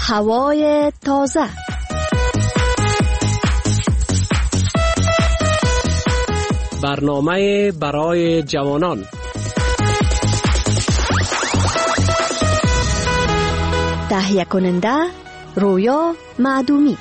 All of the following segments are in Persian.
هوای تازه. برنامه برای جوانان. تهیه کننده رویا معدومی.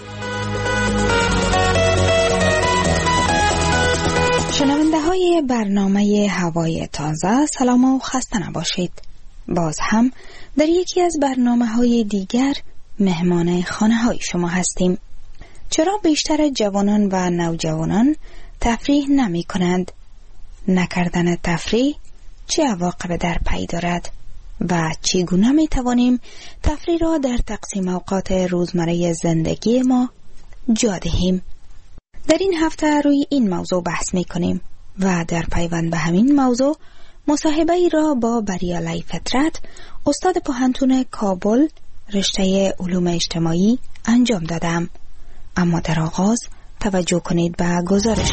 شنونده های برنامه هوای تازه، سلام و خسته نباشید. باز هم در یکی از برنامه های دیگر مهمان خانه های شما هستیم. چرا بیشتر جوانان و نوجوانان تفریح نمی کنند؟ نکردن تفریح چه عواقب در پی دارد؟ و چگونه می توانیم تفریح را در تقسیم اوقات روزمره زندگی ما جا دهیم؟ در این هفته روی این موضوع بحث می کنیم و در پیوند به همین موضوع مصاحبه ای را با بریالی فطرت، استاد پوهنتون کابل رشته علوم اجتماعی انجام دادم. اما در آغاز توجه کنید به گزارش.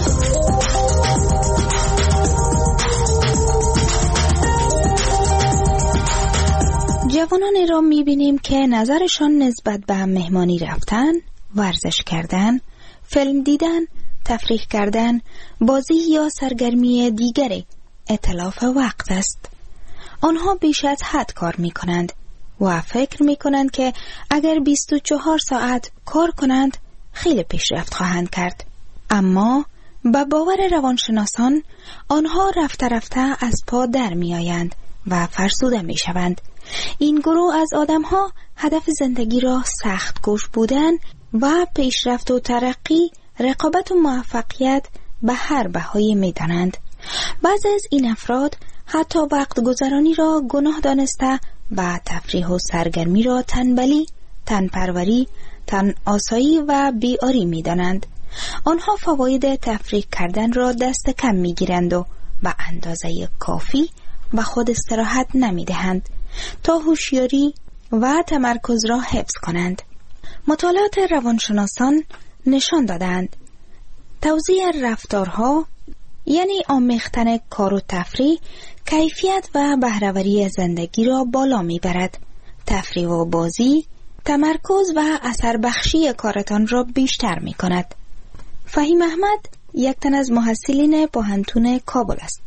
جوانانی را می‌بینیم که نظرشان نسبت به مهمانی رفتن، ورزش کردن، فیلم دیدن، تفریح کردن، بازی یا سرگرمی دیگری اتلاف وقت است. آنها بیش از حد کار می‌کنند و فکر می‌کنند که اگر 24 ساعت کار کنند خیلی پیشرفت خواهند کرد. اما به باور روانشناسان آنها رفته رفته از پا در می‌آیند و فرسوده می‌شوند. این گروه از آدم‌ها هدف زندگی را سخت کوش بودن و پیشرفت و ترقی، رقابت و موفقیت به هر بهایی می‌دانند. بعضی از این افراد حتی وقت گذرانی را گناه دانسته و تفریح و سرگرمی را تنبلی، تنپروری، تن آسایی و بیاری می‌دانند. آنها فواید تفریح کردن را دست کم می‌گیرند و به اندازه کافی به خود استراحت نمی‌دهند تا هوشیاری و تمرکز را حفظ کنند. مطالعات روانشناسان نشان دادند توزیع رفتارها، یعنی آمیختن کار و تفریح، کیفیت و بهره‌وری زندگی را بالا میبرد. تفریح و بازی تمرکز و اثر بخشی کارتان را بیشتر می کند. فهیم احمد یک تن از محصلین پوهنتون کابل است.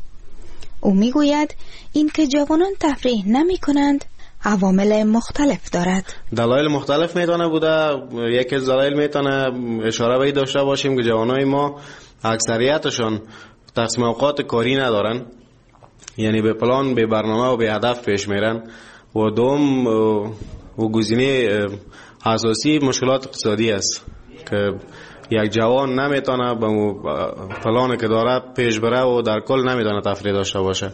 او می گوید این که جوانان تفریح نمی کنند عوامل مختلف دارد. دلایل مختلف میتونه بوده. یکی از دلایل میتونه اشاره به داشته باشیم که جوانای ما اکثریتشون تقسیم اوقات کاری ندارن، یعنی به پلان، به برنامه و به هدف پیش میرن. و دوم و گزینه اساسی مشکلات اقتصادی است که یک جوان نمیتونه به پلانی که داره پیش بره و در کل نمیتونه تفریح داشته باشه.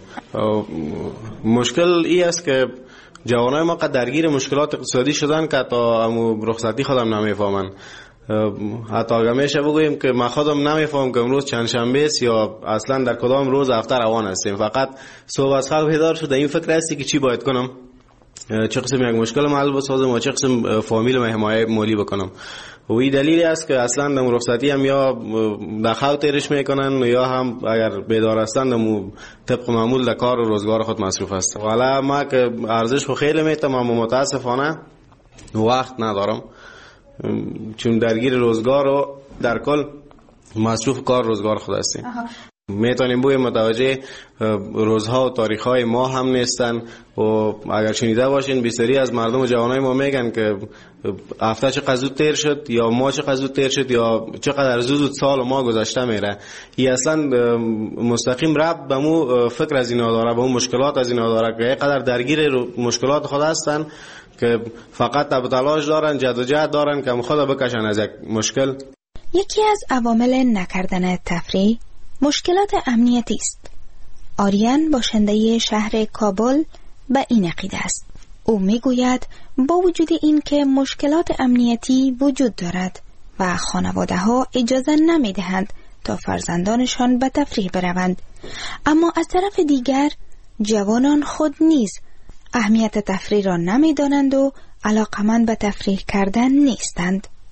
مشکل ای است که جوانای ما قد درگیر مشکلات اقتصادی شدن که تا رخصتی خودم نمیفهمن. حتی اگر میشه بگوییم که من خودم نمیفهم که امروز چند شنبه است یا اصلا در کدام روز هفته روان هستیم. فقط صبح از خواب بیدار شده این فکر هستی که چی باید کنم، چه قسم یک مشکل حل بسازم و چه قسم فامیل و حمایت مالی بکنم. و این دلیلی است که اصلا در رخصتی هم یا در خواب تیرش میکنن یا هم اگر بیدار هستند طبق معمول در کار و روزگار خود مصروف هستند. حالا ما که ارزش خو خیلی میتم اما متاسفانه وقت ندارم، چون درگیر روزگار و در کل مصروف کار روزگار خود هستیم. میتونیم بوی متوجه روزها و تاریخهای ما هم نیستن. و اگر شنیده باشین بسیاری از مردم و جوانای ما میگن که هفته چقدر زود تیر شد یا ما چقدر زود تیر شد یا چقدر زود سال ما گذشته میره. این اصلا مستقیم ربط به مو فکر از اینا داره، به مو مشکلات از اینا داره که اینقدر درگیر مشکلات خود هستن که فقط تب تلاش دارن، جدوجهد دارن که خود بکشن از یک مشکل. یکی از عوامل نکردن تفریح مشکلات امنیتی است. آریان باشنده شهر کابل به این عقیده است. او میگوید با وجود این که مشکلات امنیتی وجود دارد و خانواده ها اجازه نمی دهند تا فرزندانشان به تفریح بروند، اما از طرف دیگر جوانان خود نیز اهمیت تفریح را نمی دانند و علاقمند به تفریح کردن نیستند.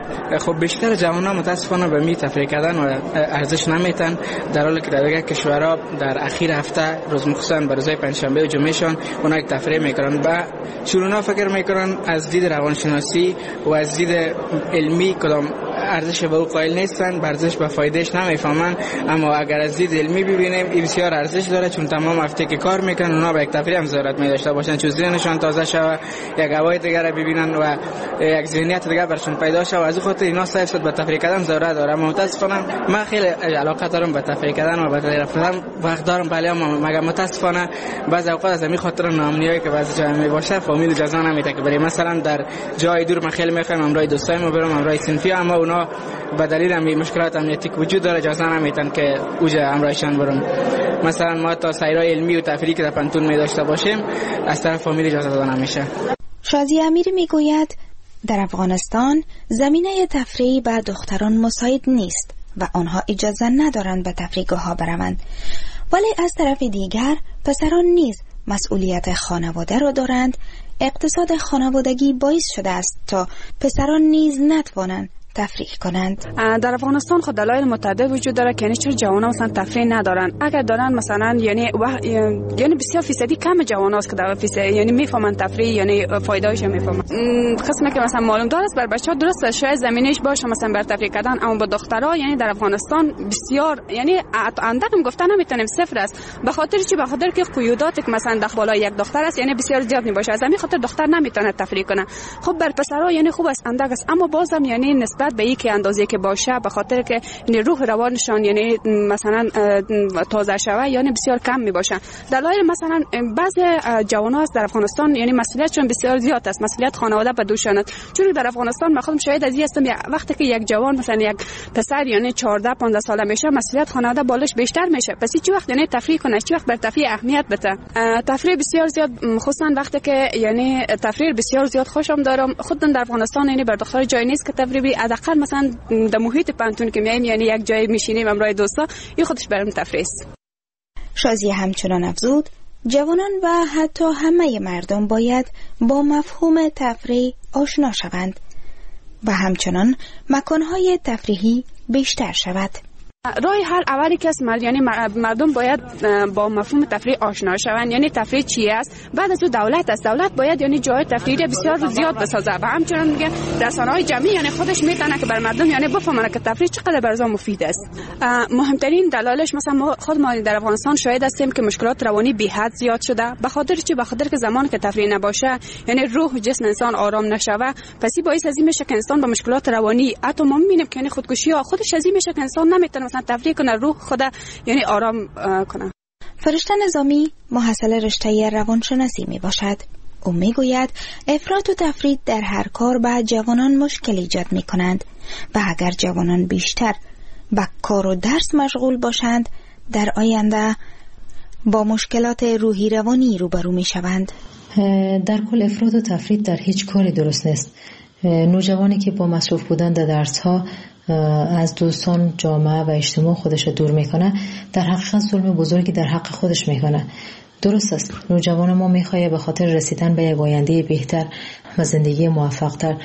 خب بیشتر جوانان متاسفانه به می تفریح کردن و ارزش نمیتن، در حالی که در دیگر کشورها در اخیر هفته روز مخصوصا به روزهای پنجشنبه و جمعهشان اونا یک تفریح میکنن و چورونا فکر میکنن از دید روانشناسی و از دید علمی کدام ارزش به او قائل نیستن، ارزش به فایدهش نمیفهمن. اما اگر از دید علمی ببینیم این بسیار ارزش داره، چون تمام هفته که کار میکنن اونا به یک تفریح هم ضرورت می‌داشته باشن، چون ذهنشان تازه شوه، یک هوای دیگر رو ببینن و یک ذهنیت دیگر برشون پیدا شوه. از خاطر اینا صرف به تفریح کردن ضرورت داره. متاسفانه من خیلی علاقه دارم به تفریح کردن و به رفتن وقت دارم، ولی مگر متاسفانه بعضی اوقات از همین خاطر ناامنیایی که بعضی جا میباشه فامیل اجازه نمیده که بریم. مثلا در جای دور من خیلی میخوام امروز دوستایم برم امروز صنفی، اما اونا به دلیل همین مشکلات امنیتی که وجود داره اجازه نمیدن که اوجا امروزشان برم. مثلا ما تا سیرای علمی و تفریحی که در پنتون می داشته باشیم از طرف فامیل اجازه داده نمیشه. شازی امیری میگوید در افغانستان زمینه تفریح به دختران مساعد نیست و آنها اجازه ندارند به تفریحگاه‌ها بروند، ولی از طرف دیگر پسران نیز مسئولیت خانواده را دارند. اقتصاد خانوادگی باعث شده است تا پسران نیز نتوانند تفریح کنند. در افغانستان خود دلایل متعدد وجود داره که یعنی چرا جوانان مثلا تفریح ندارن. اگر دارن مثلا یعنی بسیار فیصدی کم جواناست که در فیصد یعنی میفهمن تفریح یعنی فایده‌اش میفهمن. قسمی که مثلا معلوم داره بر بچه‌ها درست شاید زمینش باشه مثلا بر تفریح کردن، اما با دخترها یعنی در افغانستان بسیار یعنی اندکم گفتن نمیتونیم صفر است. به خاطر چی؟ به خاطر که قیوداتی که مثلا در بالای یک دختر است یعنی بسیار زیاد میباشه، از همین خاطر دختر نمیتونه تفریح کنه. خب بر پسرها یعنی خوب است اندک است، اما بازم یعنی نسبت به اینکه اندازه که باشه به خاطر که یعنی روح روانشان یعنی مثلا تازه شوه یعنی بسیار کم میباشه. دلایل مثلا بعضی جوانان در افغانستان یعنی مسئولیتشون بسیار زیاد است، مسئولیت خانواده به دوشان است. چون در افغانستان من خودم شاهد از این هستم وقتی که یک جوان مثلا یک پسر یعنی 14 15 ساله میشه مسئولیت خانواده بالش بیشتر میشه. پس چی وقت یعنی تفریح کنه، چی وقت بر تفریح اهمیت بده. تفریح بسیار زیاد خصوصا وقتی که یعنی تفریح بسیار زیاد خوشم دارم. خودم در افغانستان یعنی بر دختر جای نیست که تفریحی حداقل مثلا در محیط پنتون که میایم یعنی یک جای میشینیم امرای دوستا این خودش برام تفریح است. شازی همچنان افزود جوانان و حتی همه مردم باید با مفهوم تفریح آشنا شوند و همچنان مکانهای تفریحی بیشتر شود. راه حل اولی که است یعنی مردم باید با مفهوم تفریح آشنا شوند. یعنی تفریح چی است؟ بعد از دولت است. دولت باید یعنی جای تفریحی بسیار زیاد بسازه و همچنین میگه رسانه‌های جمعی یعنی خودش میتونه که بر مردم یعنی بفهمن که تفریح چقدر برای مفید است. مهمترین دلایلش مثلا ما خود ما در افغانستان شاهد هستیم که مشکلات روانی بی حد زیاد شده. به خاطر چی؟ به خاطر که زمانی که تفریح نباشه یعنی روح و جسم انسان آرام نشوه، پس این باعث از این میشه که انسان با مشکلات روانی حتی ما میبینیم که یعنی خودکشی ها خودش از این میشه که انسان نمیتونه تفریح کنه، روح خدا یعنی آرام کنه. فرشته نظامی محصل رشته روانشناسی می باشد. او می گوید افراط و تفرید در هر کار به جوانان مشکل ایجاد می کنند و اگر جوانان بیشتر به کار و درس مشغول باشند در آینده با مشکلات روحی روانی روبرو می شوند. در کل افراط و تفرید در هیچ کاری درست نیست. نوجوانی که با مصروف بودن در درس ها از دوستان، جامعه و اجتماع خودش دور میکنه در حقیقت ظلم بزرگی در حق خودش میکنه. درست است نوجوان ما میخواد به خاطر رسیدن به یک آینده بهتر و زندگی موفق‌تر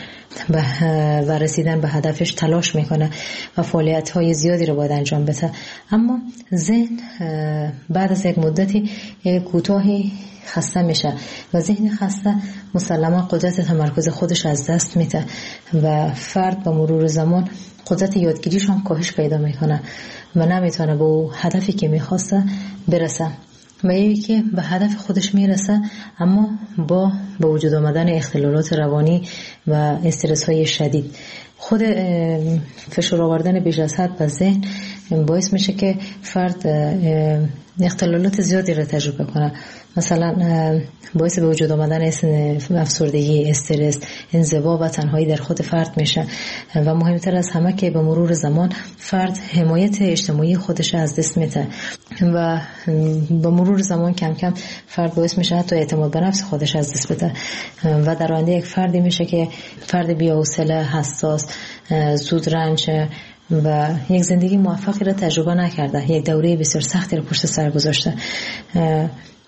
و رسیدن به هدفش تلاش میکنه و فعالیت‌های زیادی رو باید انجام بده، اما ذهن بعد از یک مدتی کوتاهی خسته میشه و ذهن خسته مسلما قدرت تمرکز خودش از دست میده و فرد با مرور زمان قدرت یادگیریش هم کاهش پیدا میکنه و نمیتونه به اون هدفی که میخواسته برسه و یکی که به هدف خودش میرسه اما با به وجود آمدن اختلالات روانی و استرس های شدید خود فشار آوردن بیش از حد به ذهن باعث میشه که فرد اختلالات زیادی رو تجربه کنه. مثلا باعث به وجود آمدن افسردگی، استرس، انزوا و تنهایی در خود فرد میشه و مهمتر از همه که به مرور زمان فرد حمایت اجتماعی خودش از دست میده و به مرور زمان کم کم فرد باعث میشه حتی اعتماد به نفس خودش از دست بده و در آینده یک فردی میشه که فرد بی‌حوصله، حساس، زود رنج و یک زندگی موفقی را تجربه نکرده، یک دوره بسیار سختی را پشت سر گذاشته.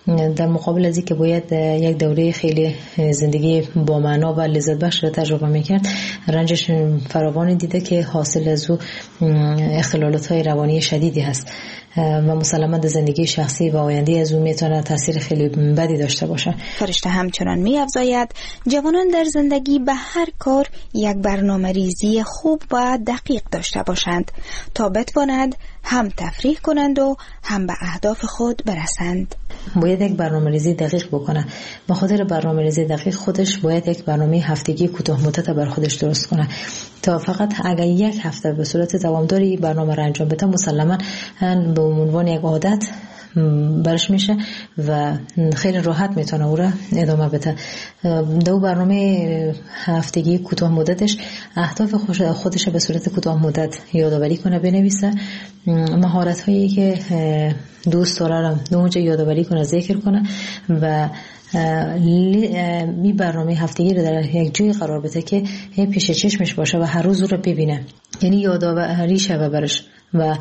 در مقابل از اینکه باید یک دوره خیلی زندگی با معنا و لذت بخش را تجربه میکرد، رنجش فراوان دیده که حاصل از او اختلالات‌های روانی شدیدی هست و مسلماً در زندگی شخصی و آینده از او میتونه تاثیر خیلی بدی داشته باشه. فرشته همچنان می‌افزاید جوانان در زندگی به هر کار یک برنامه‌ریزی خوب و دقیق داشته باشند تا بتوانند هم تفریح کنند و هم به اهداف خود برسند. باید یک برنامه‌ریزی دقیق بکنه. به خاطر برنامه‌ریزی دقیق خودش باید یک برنامه هفتگی کوتاه مدت بر خودش درست کنه تا فقط اگر یک هفته به صورت دوامداری برنامه را انجام بده مسلماً به عنوان یک عادت برش میشه و خیلی راحت میتونه او را ادامه بده. دو برنامه هفتگی کوتاه مدتش اهداف خودش به صورت کوتاه مدت یادآوری کنه، بنویسه، مهارت هایی که دوست داره را اونجا یادآوری کنه، ذکر کنه و می برنامه هفتگی رو در یک جای قرار بده که پیش چشمش باشه و هر روز رو ببینه، یعنی یادآوری شوه برش و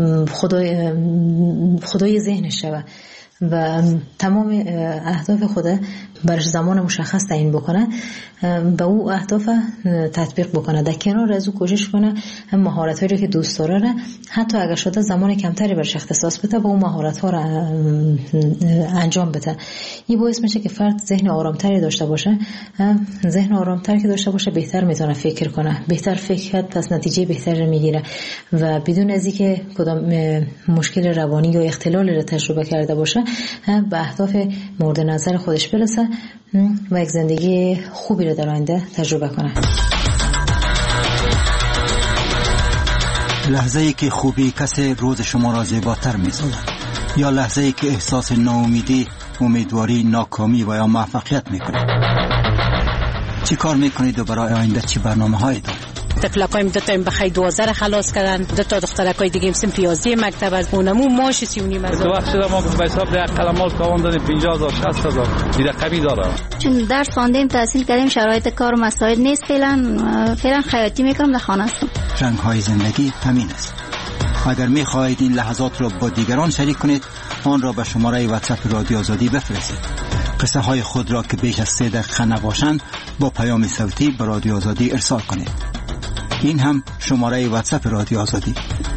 خدای ذهنش شوه و تمام اهداف خود برش زمان مشخص تعیین بکنه، به او اهداف تطبیق بکنه، در کنار از او کوشش کنه هم مهارت‌هایی رو که دوست داره حتی اگر شده زمان کمتری برش اختصاص بده و اون مهارت‌ها رو انجام بده. این باعث میشه که فرد ذهن آرامتری داشته باشه. ذهن آرامتر که داشته باشه بهتر میتونه فکر کنه، بهتر فکر کرد پس نتیجه بهتری میگیره و بدون از اینکه کدام مشکل روانی یا اختلال رو تجربه کرده باشه به اهداف مورد نظر خودش برسه و یک زندگی خوبی رو در آینده تجربه کنه. لحظه‌ای که خوبی کسی روز شما را زیباتر می‌سازد یا لحظه‌ای که احساس ناامیدی، امیدواری، ناکامی و یا موفقیت می‌کنید. چی کار می‌کنید و برای آینده چی برنامه‌هایی دارید؟ تکلکایم دو تا بخای 12 خلاص کردن، دو تا دخترکای دیگه هم پیازی مکتب از اونمو ماش 39 هزار. تو وقت شده ما به حساب ده قلمال کاوان دادیم 50000 60000 این رقمی داره. چون درس خواندیم تحصیل کردیم شرایط کار مساعد نیست، فعلا خیاطی میکنم در خانه هستم. رنگ‌های زندگی همین است. اگر می‌خواهید این لحظات را با دیگران شریک کنید آن را به شماره واتساپ رادیو آزادی بفرستید. قصه های خود را که بیش از 3 دقیقه نباشند با پیام صوتی به رادیو آزادی ارسال کنید. این هم شماره واتساپ رادیو آزادی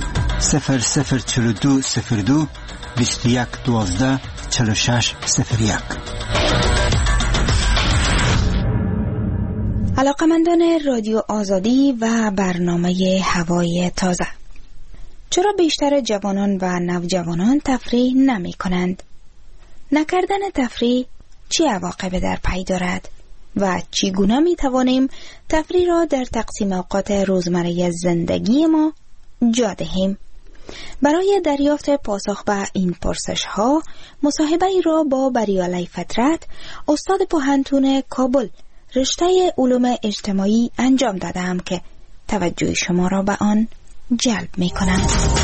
004202 2112 4601. علاقمندان رادیو آزادی و برنامه هوای تازه، چرا بیشتر جوانان و نوجوانان تفریح نمی کنند؟ نکردن تفریح چه عواقبی در پی دارد و چگونه می توانیم تفریح را در تقسیم اوقات روزمره زندگی ما جا دهیم؟ برای دریافت پاسخ به این پرسش ها مصاحبه ای را با بریالی فطرت، استاد پوهنتون کابل رشته علوم اجتماعی انجام دادم که توجه شما را به آن جلب می کنم.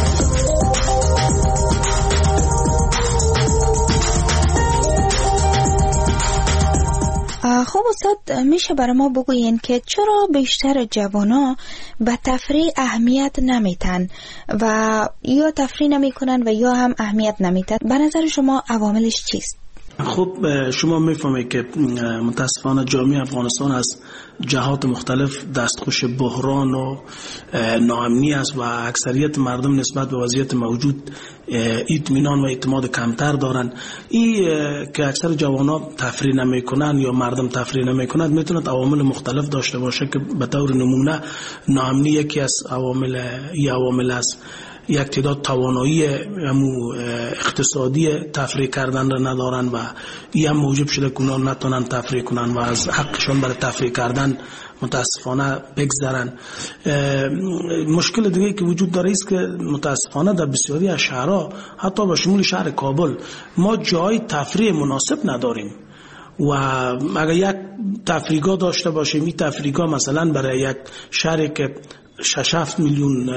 خب استاد، میشه برای ما بگوین که چرا بیشتر جوانا به تفریح اهمیت نمیتن و یا تفریح نمیکنن و یا هم اهمیت نمیتن؟ به نظر شما عواملش چیست؟ خب شما میفهمید که متاسفانه جامعه افغانستان از جهات مختلف دستخوش بحران و ناامنی است و اکثریت مردم نسبت به وضعیت موجود اطمینان و اعتماد کمتر دارن. این که اکثر جوانا تفریح نمیکنن یا مردم تفریح نمیکنند میتونه عوامل مختلف داشته باشه که به طور نمونه ناامنی یکی از عوامل است. یک تعداد توانایی اقتصادی تفریح کردن را ندارن و این هم موجب شده که اونا نتونن تفریح کنن و از حقشون برای تفریح کردن متاسفانه بگذرن. مشکل دیگه که وجود داره است که متاسفانه در بسیاری از شهرها حتی به شمول شهر کابل ما جای تفریح مناسب نداریم و اگر یک تفریحگاه داشته باشیم این تفریحگاه مثلا برای یک شهری که 6-7 میلیون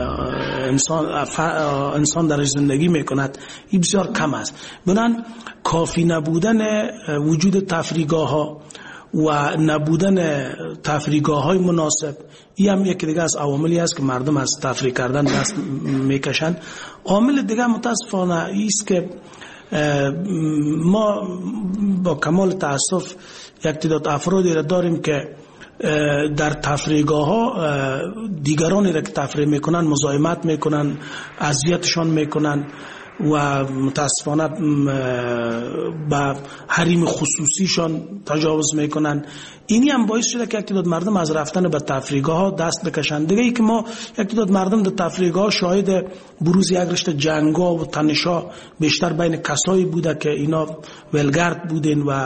انسان درش زندگی میکند این بسیار کم است. بنابراین کافی نبودن وجود تفریحگاه ها و نبودن تفریحگاه های مناسب این هم یکی دیگه از عواملی است که مردم از تفریح کردن دست میکشند. عامل دیگه متاسفانه است که ما با کمال تاسف یک تعداد افرادی را داریم که در تفریحگاه ها دیگرانی را که تفریح میکنن مزاحمت میکنن، اذیتشان میکنن و متاسفانه با حریم خصوصیشان تجاوز میکنن. اینی هم باعث شده که یک تعداد مردم از رفتن به تفریحگاه ها دست بکشن. دیگه ای که ما یک تعداد مردم در تفریحگاه ها شاهد بروز یک رشته جنگا و تنشا بیشتر بین کسایی بوده که اینا ولگرد بودن و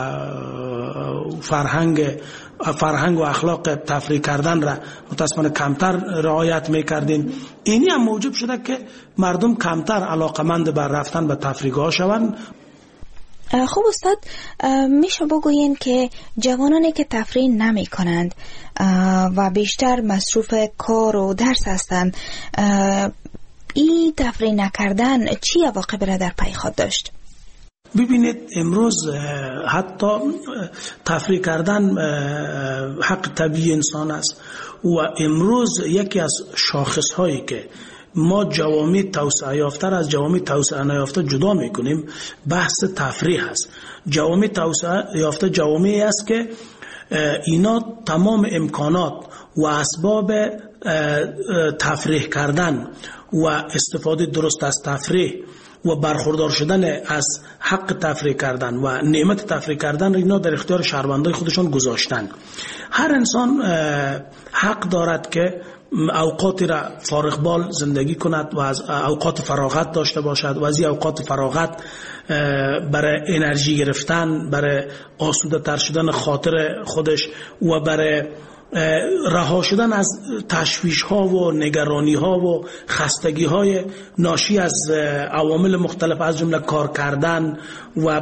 فرهنگ و اخلاق تفریح کردن را متاسفانه کمتر رعایت میکردین. اینی هم موجب شده که مردم کمتر علاقمند بر رفتن به تفریحگاه شوند. خب استاد، میشه بگوین که جوانانی که تفریح نمی کنند و بیشتر مصروف کار و درس هستند، این تفریح نکردن چی عواقب را در پی خود داشت؟ ببینید امروز حتی تفریح کردن حق طبیعی انسان است و امروز یکی از شاخص هایی که ما جوامع توسعه یافته از جوامع توسعه نیافته جدا میکنیم بحث تفریح است. جوامع توسعه یافته جوامعی است که اینا تمام امکانات و اسباب تفریح کردن و استفاده درست از تفریح و برخوردار شدن از حق تفریح کردن و نعمت تفریح کردن اینا در اختیار شهروندای خودشان گذاشتن. هر انسان حق دارد که اوقاتی را فارغ بال زندگی کند و از اوقات فراغت داشته باشد و از این اوقات فراغت برای انرژی گرفتن، برای آسوده تر شدن خاطر خودش و برای رها شدن از تشویش ها و نگرانی ها و خستگی های ناشی از عوامل مختلف از جمله کار کردن و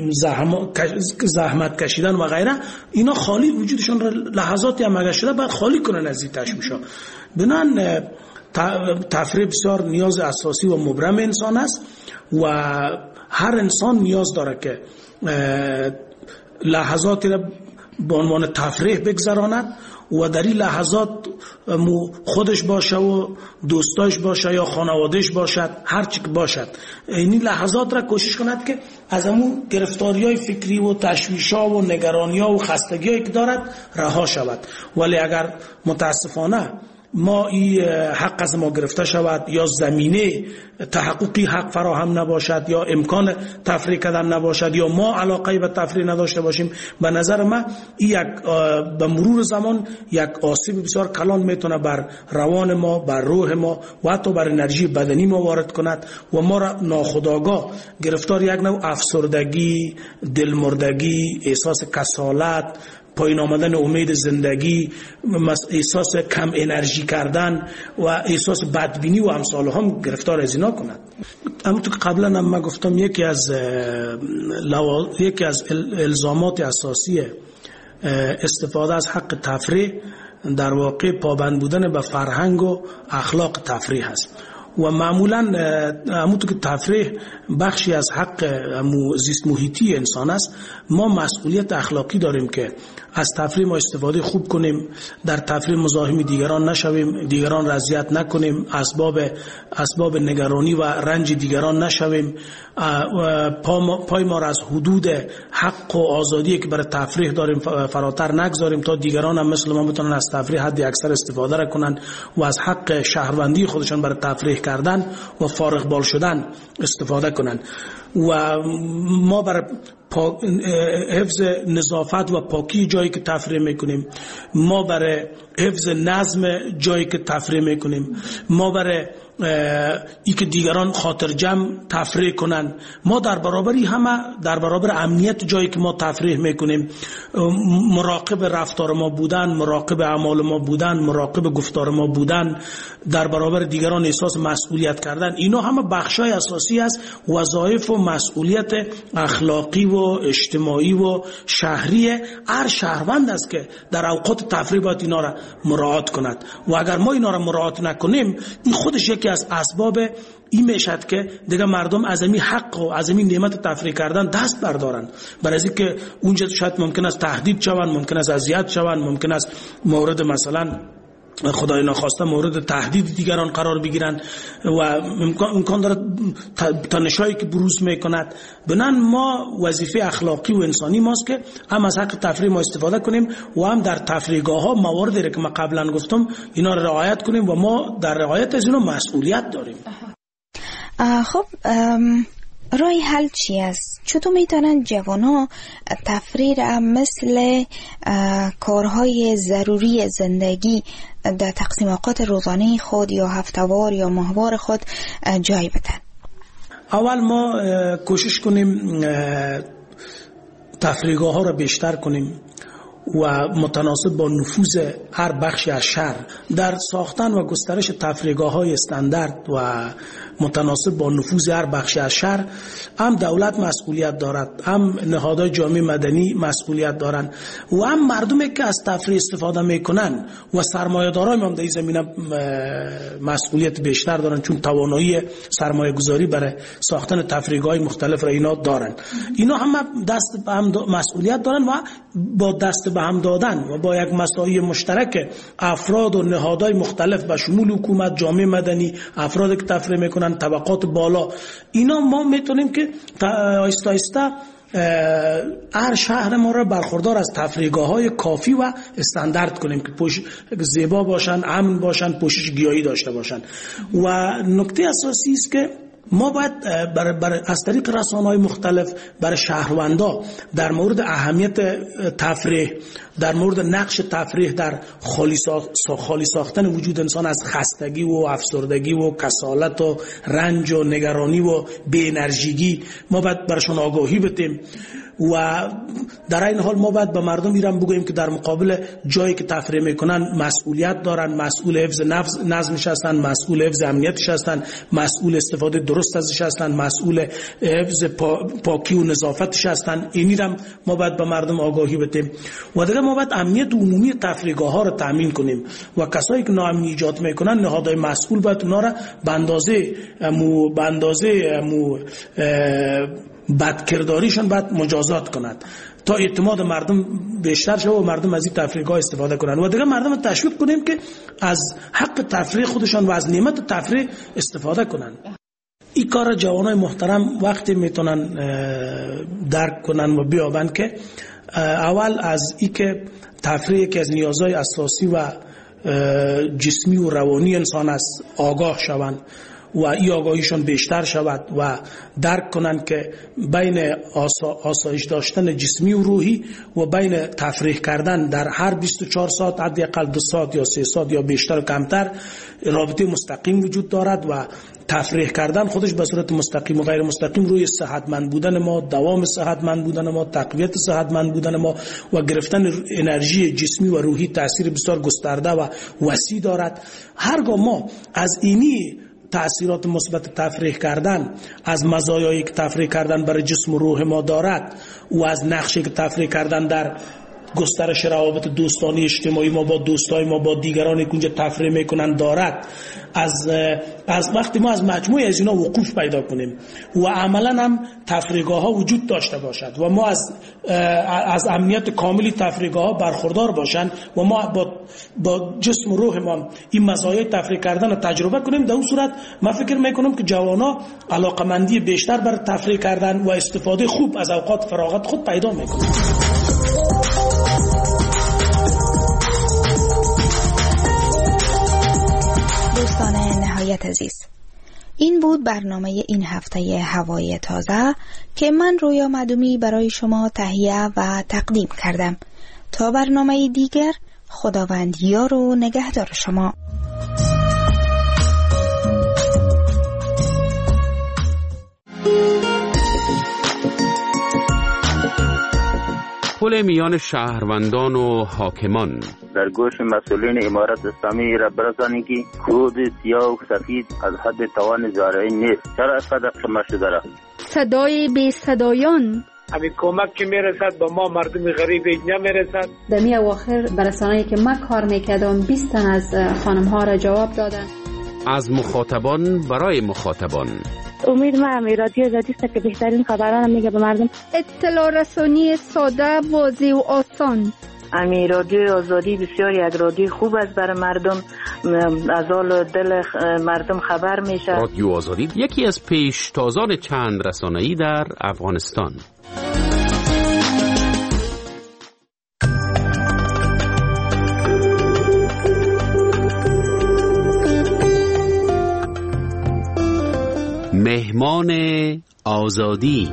زحمت کشیدن و غیره، اینا خالی وجودشون را لحظاتی هم اگر شده باید خالی کنن از این تشویش ها. بنان تفریح بسیار نیاز اساسی و مبرم انسان است و هر انسان نیاز داره که لحظاتی را به عنوان تفریح بگذراند و در این لحظات خودش باشه و دوستاش باشه یا خانوادهش باشد، هر چی که باشد، این لحظات را کوشش کند که از همون گرفتاری‌های فکری و تشویش‌ها و نگرانی‌ها و خستگی‌هایی که دارد رها شود. ولی اگر متاسفانه ما این حق از ما گرفته شود یا زمینه تحققی حق فراهم نباشد یا امکان تفریح کردن نباشد یا ما علاقه به تفریح نداشته باشیم، به نظر من این به مرور زمان یک آسیب بسیار کلان میتونه بر روان ما، بر روح ما و حتی بر انرژی بدنی ما وارد کند و ما را ناخودآگاه گرفتار یک نوع افسردگی، دلمردگی، احساس کسالت، پایین آمدن امید زندگی، احساس کم انرژی کردن و احساس بدبینی و امثال هم گرفتار از اینا کند. همونطور که قبلا هم من گفتم یکی از الزامات اساسی استفاده از حق تفریح در واقع پابند بودن به فرهنگ و اخلاق تفریح است و معمولا همونطور که تفریح بخشی از حق زیست محیطی انسان است، ما مسئولیت اخلاقی داریم که از تفریح ما استفاده خوب کنیم، در تفریح مزاحم دیگران نشویم، دیگران را اذیت نکنیم، اسباب نگرانی و رنج دیگران نشویم، پای ما را از حدود حق و آزادی که برای تفریح داریم فراتر نگذاریم تا دیگران هم مثل ما بتونن از تفریح حد اکثر استفاده را کنن و از حق شهروندی خودشان برای تفریح کردن و فارغ بال شدن استفاده کنن و ما برای حفظ نظافت و پاکی جایی که تفریح میکنیم، ما برای حفظ نظم جایی که تفریح میکنیم، ما برای ای که دیگران خاطر جمع تفریح کنن، ما در برابر امنیت جایی که ما تفریح میکنیم مراقب رفتار ما بودن، مراقب اعمال ما بودن، مراقب گفتار ما بودن، در برابر دیگران احساس مسئولیت کردن، اینا همه بخشای اساسی است وظایف و مسئولیت اخلاقی و اجتماعی و شهری هر شهروند است که در اوقات تفریح باید اینا را مراعات کند و اگر ما اینا را مراعات نکنیم این خودش یکی از اسباب این میشد که دیگه مردم از این حق و از این نعمت تفریح کردن دست بردارن، برای اینکه اونجا شاید ممکن است تهدید شوند، ممکن است اذیت شوند، ممکن است مورد مثلا خدای ناخواسته مورد تهدید دیگران قرار بگیرن و امکان داره تنشایی که بروز میکند. بنان ما وظیفه اخلاقی و انسانی ماست که هم از حق تفریح ما استفاده کنیم و هم در تفریحگاه ها مواردی که ما قبلا گفتم اینا رو رعایت کنیم و ما در رعایت از اینا مسئولیت داریم. خب رای حل چی است؟ چطور میتونن جوانها تفریح را مثل کارهای ضروری زندگی در تقسیم اوقات روزانه خود یا هفتهوار یا ماهوار خود جای بدن؟ اول ما کوشش کنیم تفریحگاه ها را بیشتر کنیم و متناسب با نفوذ هر بخشی از شهر در ساختن و گسترش تفریحگاه های استاندارد و متناسب با نفوذ هر بخشی از شهر هم دولت مسئولیت دارد، هم نهادهای جامعه مدنی مسئولیت دارند و هم مردمی که از تفریح استفاده میکنن و سرمایه‌داران هم در این زمینه مسئولیت بیشتر دارن، چون توانایی سرمایه گذاری برای ساختن تفریحگاه مختلف را اینا دارن. اینا هم دست به هم مسئولیت دارن و با دست به هم دادن و با یک مساعی مشترک افراد و نهادهای مختلف به شمول حکومت، جامعه مدنی، افراد که تفریح میکنن، طبقات بالا، اینا ما میتونیم که آهسته آهسته هر شهر ما را برخوردار از تفریحگاه های کافی و استاندارد کنیم که زیبا باشن، امن باشن، پوشش گیاهی داشته باشن. و نکته اساسی است که ما باید از طریق رسانه‌های مختلف برای شهروندا در مورد اهمیت تفریح، در مورد نقش تفریح در خالی ساختن وجود انسان از خستگی و افسردگی و کسالت و رنج و نگرانی و بی انرژیگی ما باید برشون آگاهی بدیم. و در این حال ما باید به مردم ایران بگوییم که در مقابل جایی که تفریح میکنن مسئولیت دارن، مسئول حفظ نظمش هستن، مسئول حفظ امنیتش هستن، مسئول استفاده درست ازش هستن، مسئول حفظ پاکی و نظافتش هستن. اینی هم ما باید به مردم آگاهی بدیم. و دیگه ما باید امنیت عمومی تفریحگاه ها رو تامین کنیم و کسایی که ناامنی ایجاد میکنن نهادهای مسئول باید اونا رو به اندازه بدکرداریشان باید مجازات کند تا اعتماد مردم بیشتر شه و مردم از این تفریحگاه استفاده کنند. و دیگه مردم تشویق کنیم که از حق تفریح خودشان و از نعمت تفریح استفاده کنند. این کار جوانای محترم وقتی میتونن درک کنن و بیابند که اول از این که تفریح که از نیازهای اساسی و جسمی و روانی انسان است آگاه شوند و این آگاهیشون بیشتر شود و درک کنند که بین آسایش داشتن جسمی و روحی و بین تفریح کردن در هر 24 ساعت حداقل 2 ساعت یا 3 ساعت یا بیشتر و کمتر رابطه مستقیم وجود دارد و تفریح کردن خودش به صورت مستقیم و غیر مستقیم روی صحتمند بودن ما، دوام صحتمند بودن ما، تقویت صحتمند بودن ما و گرفتن انرژی جسمی و روحی تأثیر بسیار گسترده و وسیع دارد. هرگاه ما از اینی تأثیرات مثبت تفریح کردن، از مزایایی که تفریح کردن برای جسم و روح ما دارد و از نقشی که تفریح کردن در گسترش روابط دوستانی اجتماعی ما با دوستای ما با دیگرانی که اونجا تفریح میکنن دارد، از وقتی ما از مجموعه از اینا وقوف پیدا کنیم و عملا هم تفریحگاه ها وجود داشته باشد و ما از امنیت کاملی تفریحگاه ها برخوردار باشند و ما با جسم و روح ما این مزایای تفریح کردن رو تجربه کنیم، در اون صورت من فکر میکنم که جوانا علاقمندی بیشتر برای تفریح کردن و استفاده خوب از اوقات فراغت خود پیدا میکنن. دوستان نهایت عزیز، این بود برنامه این هفته هوای تازه که من رویا معدومی برای شما تهیه و تقدیم کردم. تا برنامه دیگر، خداوند یار و نگهدار شما. پل میان شهروندان و حاکمان در گوش مسئولین امارت اسلامی را برسانید که کود سیاه و سفید از حد توان زارعی نیست. چرا اینقدر کم شده است؟ صدای بی صدایان همین کمک که میرسد با ما مردم غریب نمیرسد. در می اواخر برسانه‌ای که من کار میکردم 20 تن از خانم ها را جواب دادن. از مخاطبان برای مخاطبان. امید من رادیو آزادی است که بهترین خبران میگه به مردم. اطلاع رسانی ساده، واضح و آسان. امی رادیو آزادی بسیار یک رادیو خوب است برای مردم، از حال دل مردم خبر میشه. رادیو آزادی یکی از پیشتازان چند رسانه‌ای در افغانستان. مهمان آزادی.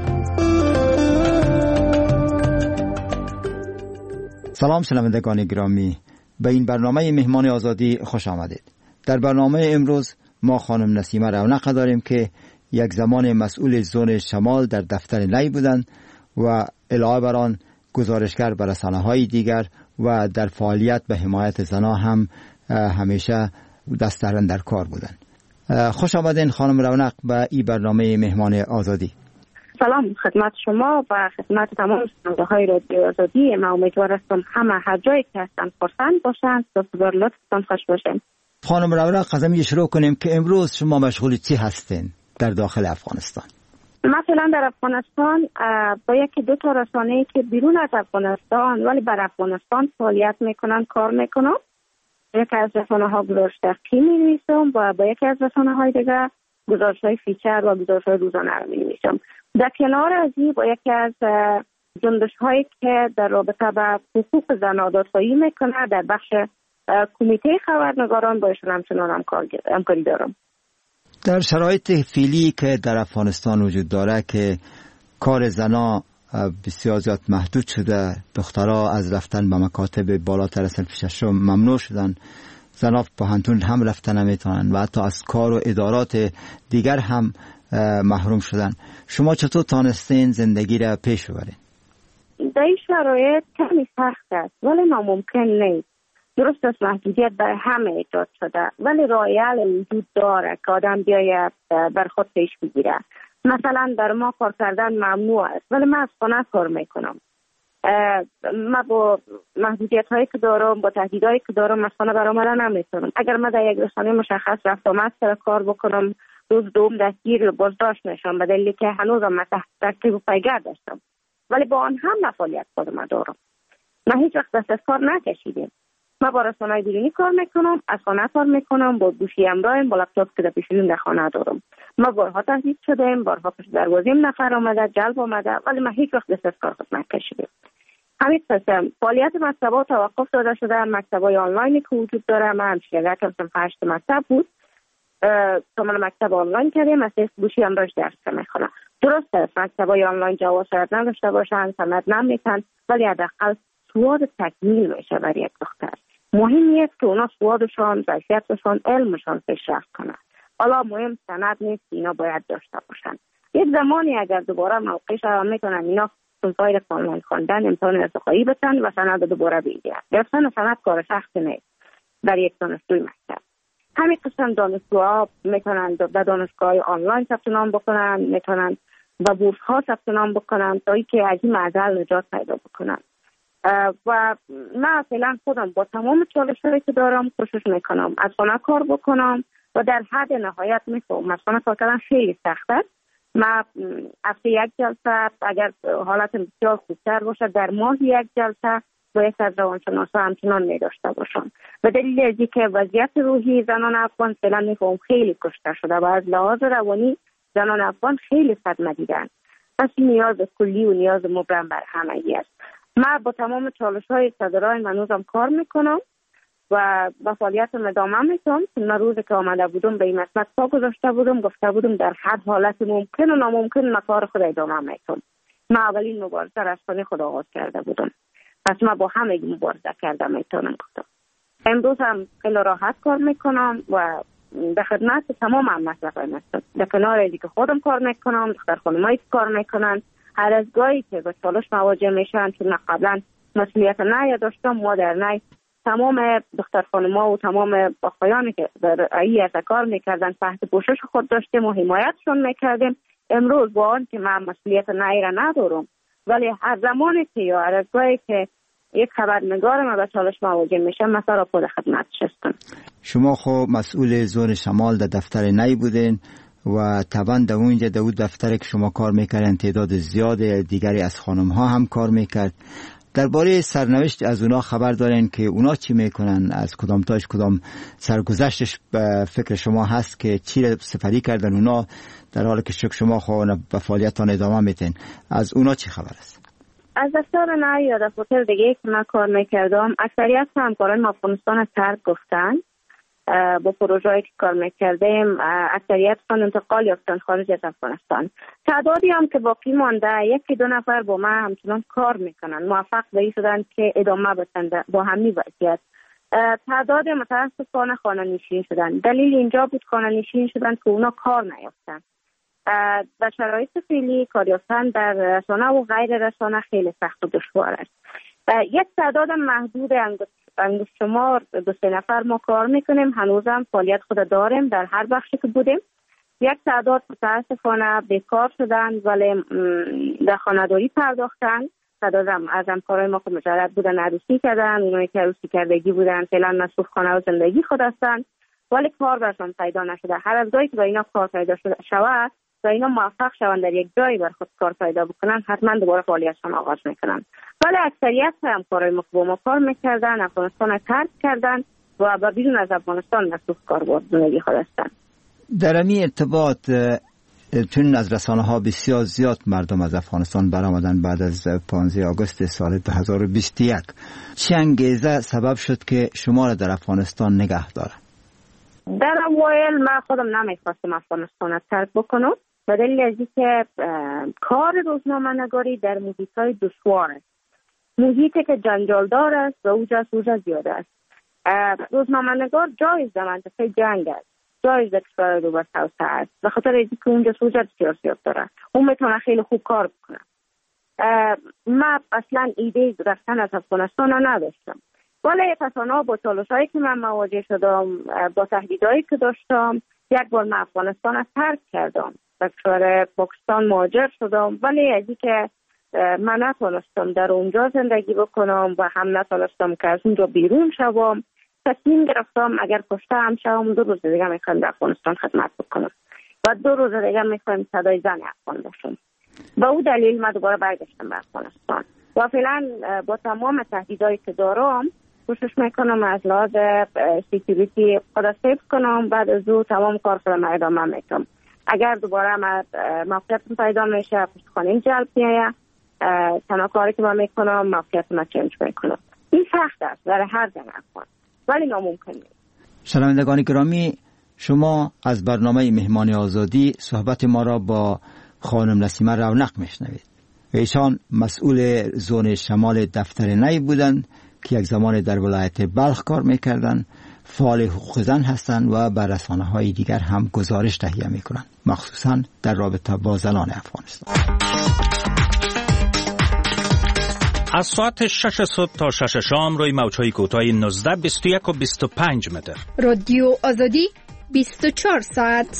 سلام شنوندگان گرامی، به این برنامه مهمان آزادی خوش آمدید. در برنامه امروز ما خانم نسیمه رونق داریم که یک زمان مسئول زون شمال در دفتر نی بودند و علاوه بر آن گزارشگر بر رسانه‌های دیگر و در فعالیت به حمایت زنان هم همیشه دست در کار بودند. خوش آمدین خانم رونق به این برنامه مهمان آزادی. سلام خدمت شما و خدمت تمام شنونده‌های رادیو آزادی. من امیدوار هستم همه هر جایی که هستن خرسند باشند و بسیار لطفتان خوش باشین. خانم رونق از همین شروع کنیم که امروز شما مشغول چی هستین در داخل افغانستان؟ مثلا در افغانستان با یکی دو تا رسانه‌ای که بیرون از افغانستان ولی بر افغانستان فعالیت میکنن کار میکنم. یکی از رسانه‌ها گزارش دقیقی می‌نویسم و با یکی از رسانه‌های دیگر گزارش‌های فیچر و گزارش‌های روزانه رو می‌نویسم. در کنار از این با یکی از جنبش‌هایی که در رابطه با حقوق زنان دادخواهی میکنه در بخش کمیته خبرنگاران با ایشون همچنان همکاری دارم. در شرایط فعلی که در افغانستان وجود داره که کار زنان بسیار زیاد محدود شده، دخترها از رفتن به مکاتب بالاتر از صنف ششم ممنوع شدن، زنان پانتون هم رفتن نمیتونن و حتی از کار و ادارات دیگر هم محروم شدن. شما چطور تانستین زندگی را پیش ببرین؟ در این شرایط کمی سخت است ولی ناممکن نیست. درست است محدودیت برای همه ایجاد شده ولی راه حل وجود داره که آدم بیاید بر خود پیش بگیره. مثلا در ما کار کردن ممنوع است ولی من از خانه کار میکنم. من با محدودیت هایی که دارم، با تهدیدهایی که دارم از خانه برآمدن نمیتونم. اگر من در یک رسانه مشخص رفت آمد سر کار بکنم، روز دوم دستگیر بازداشت میشم به دلیلی که هنوزم من تحت تعقیب و پیگر داشتم. ولی با آن هم فعالیت خودم دارم. من هیچ وقت دست از کار نکشیدم. من با رسانه‌های بیرونی کار میکنم، از خانه کار میکنم، با گوشی همراهم، با لپتاپ که در پیشونیم در خانه دارم. ما بارها تهدید شدیم، بارها پشت دروازیم نفر آمده، جلب آمده، ولی من هیچ وقت دست از کار خود نکشیدم. همین قسم فعالیت مکتب‌ها توقف داده شده. مکتب‌های آنلاینی که وجود داره، من همشیرگه کردم 8 مکتب بود. تو من مکتب آنلاین کردیم، از گوشی همراهش درس میخونم. درست است مکتب‌های آنلاین جواز شاید نداشته باشن، سند نمیتن، ولی حداقل سواد تکمیل میشه برای یک دختر. مهم نیست که اونا سوادشان، ظرفیتشان، علمشان پیشرفت کنند. حالا مهم سند نیست، اینا باید داشته باشن. یک زمانی اگر دوباره موقع شد میتونن اینا سنفای آنلاین خواندن امتحان ارتقایی بتن و سند دوباره بگیرن. گرفتن سند کار سخت نیست در یک دانشجوی مکتب. همین قسم دانشجوها میتونن در دانشگاه آنلاین ثبت نام بکنن، میتونن با بورس ها ثبت نام بکنن تا اینکه از این معضل نجات پیدا بکنن. و من فعلا خودم با تمام چالش‌هایی که دارم کوشش میکنم از خانه کار بکنم و در حد نهایت میفهمم از خانه کار کردن خیلی سخت است. من هفته یک جلسه اگر حالت بسیار خوبتر باشه در ماه یک جلسه باید از روانشناسا همچنان می‌داشته باشم. به دلیل از اینکه وضعیت روحی زنان افغان فعلا میفهمم خیلی کشته شده و از لحاظ روانی زنان افغان خیلی صدمه دیدن. پس نیاز کلی و نیاز مبرم بر همگی است. من با تمام چالش‌های صدرای منوزم کار میکنم و با فعالیتم ادامه میدم. من روزی که آمده بودم به این مسئله پا گذاشته بودم، گفته بودم در هر حالت ممکن و ناممکن من کار خود ادامه میدم. من اولین مبارزه را از خانه خود آغاز کرده بودم، پس من با همه مبارزه کرده میتونم گفتم. امروز هم خیلی راحت کار میکنم و به خدمت تمام مسئله هستم. در کنار ازی که خودم کار میکنم، دختر خانمایی کار میکنن، هر از گاهی که با چالش مواجه میشن، چون قبلا مسئولیت نی داشتم، ما در نی تمام دختر خانم‌ها و تمام آقایانی که در ای کار میکردن تحت پوشش خود داشتیم و حمایتشون میکردیم. امروز با آن که من مسئولیت نی را ندارم، ولی هر زمانی که یا هر از گاهی که یک خبرنگار ما به چالش مواجه میشه، مثلا را خود خدمتش هستم. شما خب مسئول زون شمال در دفتر نی بودین و طبعا در اونجا در اون دفتر که شما کار میکردن تعداد زیاد دیگری از خانم ها هم کار میکرد. درباره سرنوشت از اونا خبر دارین که اونا چی میکنن؟ از کدام تاش کدام سرگذشتش به فکر شما هست که چی سپری کردن اونا در حالی که شما به فعالیتان ادامه میتین؟ از اونا چی خبر است؟ از دفتر نه یا دفتر دیگه که من کار میکردم اکثریت همکاران ما افغانستان ترک گفتن. با پروژه‌ای که کار میکردیم اکثریتشون انتقال یافتن خارج از افغانستان. تعدادی هم که باقی مانده یکی دو نفر با ما همچنان کار میکنن، موفق به این شدن که ادامه بدن با همین وضعیت. تعداد متاسفانه خانه نشین شدن. دلیل اینجا بود خانه نشین شدن که اونا کار نیافتن. در شرایط فعلی کار یافتن در رسانه و غیر رسانه خیلی سخت و دشوار است. یک تعداد محدود انگشت شمار 2-3 نفر ما کار میکنیم، هنوزم فعالیت خود داریم در هر بخشی که بودیم. یک تعداد متاسفانه بیکار شدن ولی در خانه‌داری پرداختن. تعداد از همکارای ما که مجرد بودن عروسی کردن، اونایی که عروسی کردگی بودن فعلا مصروف خانه و زندگی خود هستن ولی کار برشان پیدا نشده. هر از گاهی که با اینا کار پیدا شود و اینا موفق شوند در یک جایی بر خود کار پیدا بکنن حتما دوباره فعالیتشان آغاز میکنن. ولی اکثریت همکارای ما که با ما کار میکردن افغانستان ترک کردن و بیرون از افغانستان مصروف کار بود زندگی خود هستن. در این ارتباط چون از رسانه ها بسیار زیاد مردم از افغانستان برآمدن بعد از 15 آگوست سال 2021، چه انگیزه سبب شد که شما را در افغانستان نگه دارن؟ در اوایل من خودم نمیخواستم افغانستان ترک بکنم به دلیل از اینکه کار روزنامه‌نگاری در محیط‌های دشوار است، محیطی که جنجالدار است و اوجا زیاد است. روزنامه‌نگار جایز در منطقه جنگ است، جایز در کشور رو بر توسعه است، به خاطر اینکه اونجا سوژه بسیار زیاد داره، اون میتونه خیلی خوب کار بکنه. من اصلا ایده رفتن از افغانستان نداشتم، ولی پسانا با چالش‌هایی که من مواجه شدم، با تهدیدهایی که داشتم، یک بار من افغانستان را ترک کردم، به کشور پاکستان مهاجر شدم. ولی از اینکه من نتونستم در اونجا زندگی بکنم و هم نتونستم که از اونجا بیرون شوم، تصمیم گرفتم اگر کشته هم شوم 2 روز دیگه میخوام در افغانستان خدمت بکنم و 2 روز دیگه میخوام صدای زن افغان باشم. با اون دلیل من دوباره برگشتم به افغانستان و فعلا با تمام تهدیدایی که دارم کوشش میکنم از لحاظ سکیوریتی خود سیف کنم. بعد از او تمام کار خودم ادامه میدم. اگر دوباره موقعیت پیدا میشه پشتخانه جلب میایه، تنها کاری که من میکنم موقعیت ما چنج میکنم. این سخت است برای هر زن افغان ولی ناممکن نیست. شنوندگان گرامی، شما از برنامه مهمان آزادی صحبت ما را با خانم نسیمه رونق میشنوید. ایشان مسئول زون شمال دفتر نی بودند که یک زمان در ولایت بلخ کار میکردن، فعال حقوق زن هستند و بر رسانه‌های دیگر هم گزارش تهیه میکنند، مخصوصا در رابطه با زنان افغانستان. از ساعت 6 صبح تا 6 شام روی موج‌های کوتاه 19، 21 و 25 متر. رادیو آزادی 24 ساعت.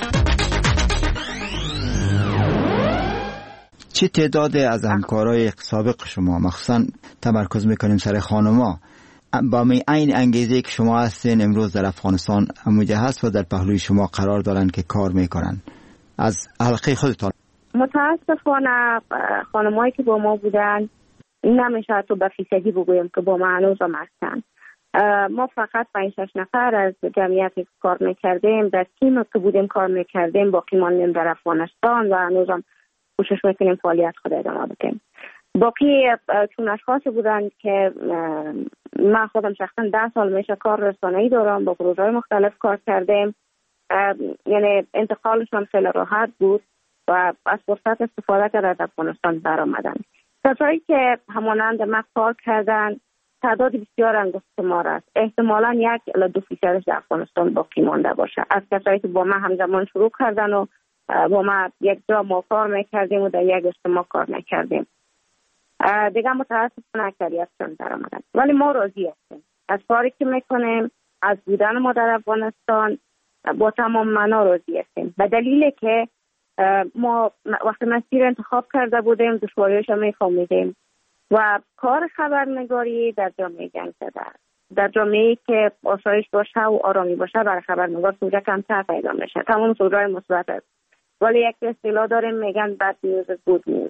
چه تعداد از همکارای سابق شما، مخصوصا تمرکز میکنیم سر خانما، با این انگیزه که شما هستین امروز در افغانستان همونجا هست و در پهلوی شما قرار دارن که کار میکنن؟ از حلقه خودتان. متاسفانه خانمایی که با ما بودن نمیشه تو به فیصدی بگویم که با ما هنوز هم هستن. ما فقط 5-6 نفر از جمعیتی که کار میکردیم در تیم که بودیم کار میکردیم باقی ماندیم در افغانستان و هنوز هم کوشش میکنیم فعالیت خود ادامه بدیم. باقی چون اشخاصی بودن که من خودم شخصا 10 سال میشه کار رسانه‌ای دارم، با پروژه‌های مختلف کار کردیم، یعنی انتقالشون خیلی راحت بود و از فرصت استفاده کرده از افغانستان برآمدن. کسایی که همانند من کار کردن تعداد بسیار انگشت شمار است. احتمالاً 1-2% در افغانستان باقی مانده باشه از کسایی که با من همزمان شروع کردن و با ما یک جا ما کار میکردیم و در یک اجتماع کار میکردیم. دیگه متاسفانه اکثریتشون در آمدن، ولی ما راضی هستیم از کاری که میکنیم، از بودن ما در افغانستان با تمام معنا راضی هستیم، به دلیل که ما وقتی مسیر انتخاب کرده بودیم دشواریش هم میفهمیدیم و کار خبرنگاری در جامعه جنگ زده است. در جامعه‌ای که آسایش باشه و آرامی باشه برای خبرنگار سوژه کمتر پیدا میشه. تمام سوژه‌های مثبت است، ولی یک اصطلاح داریم میگن bad news is good news.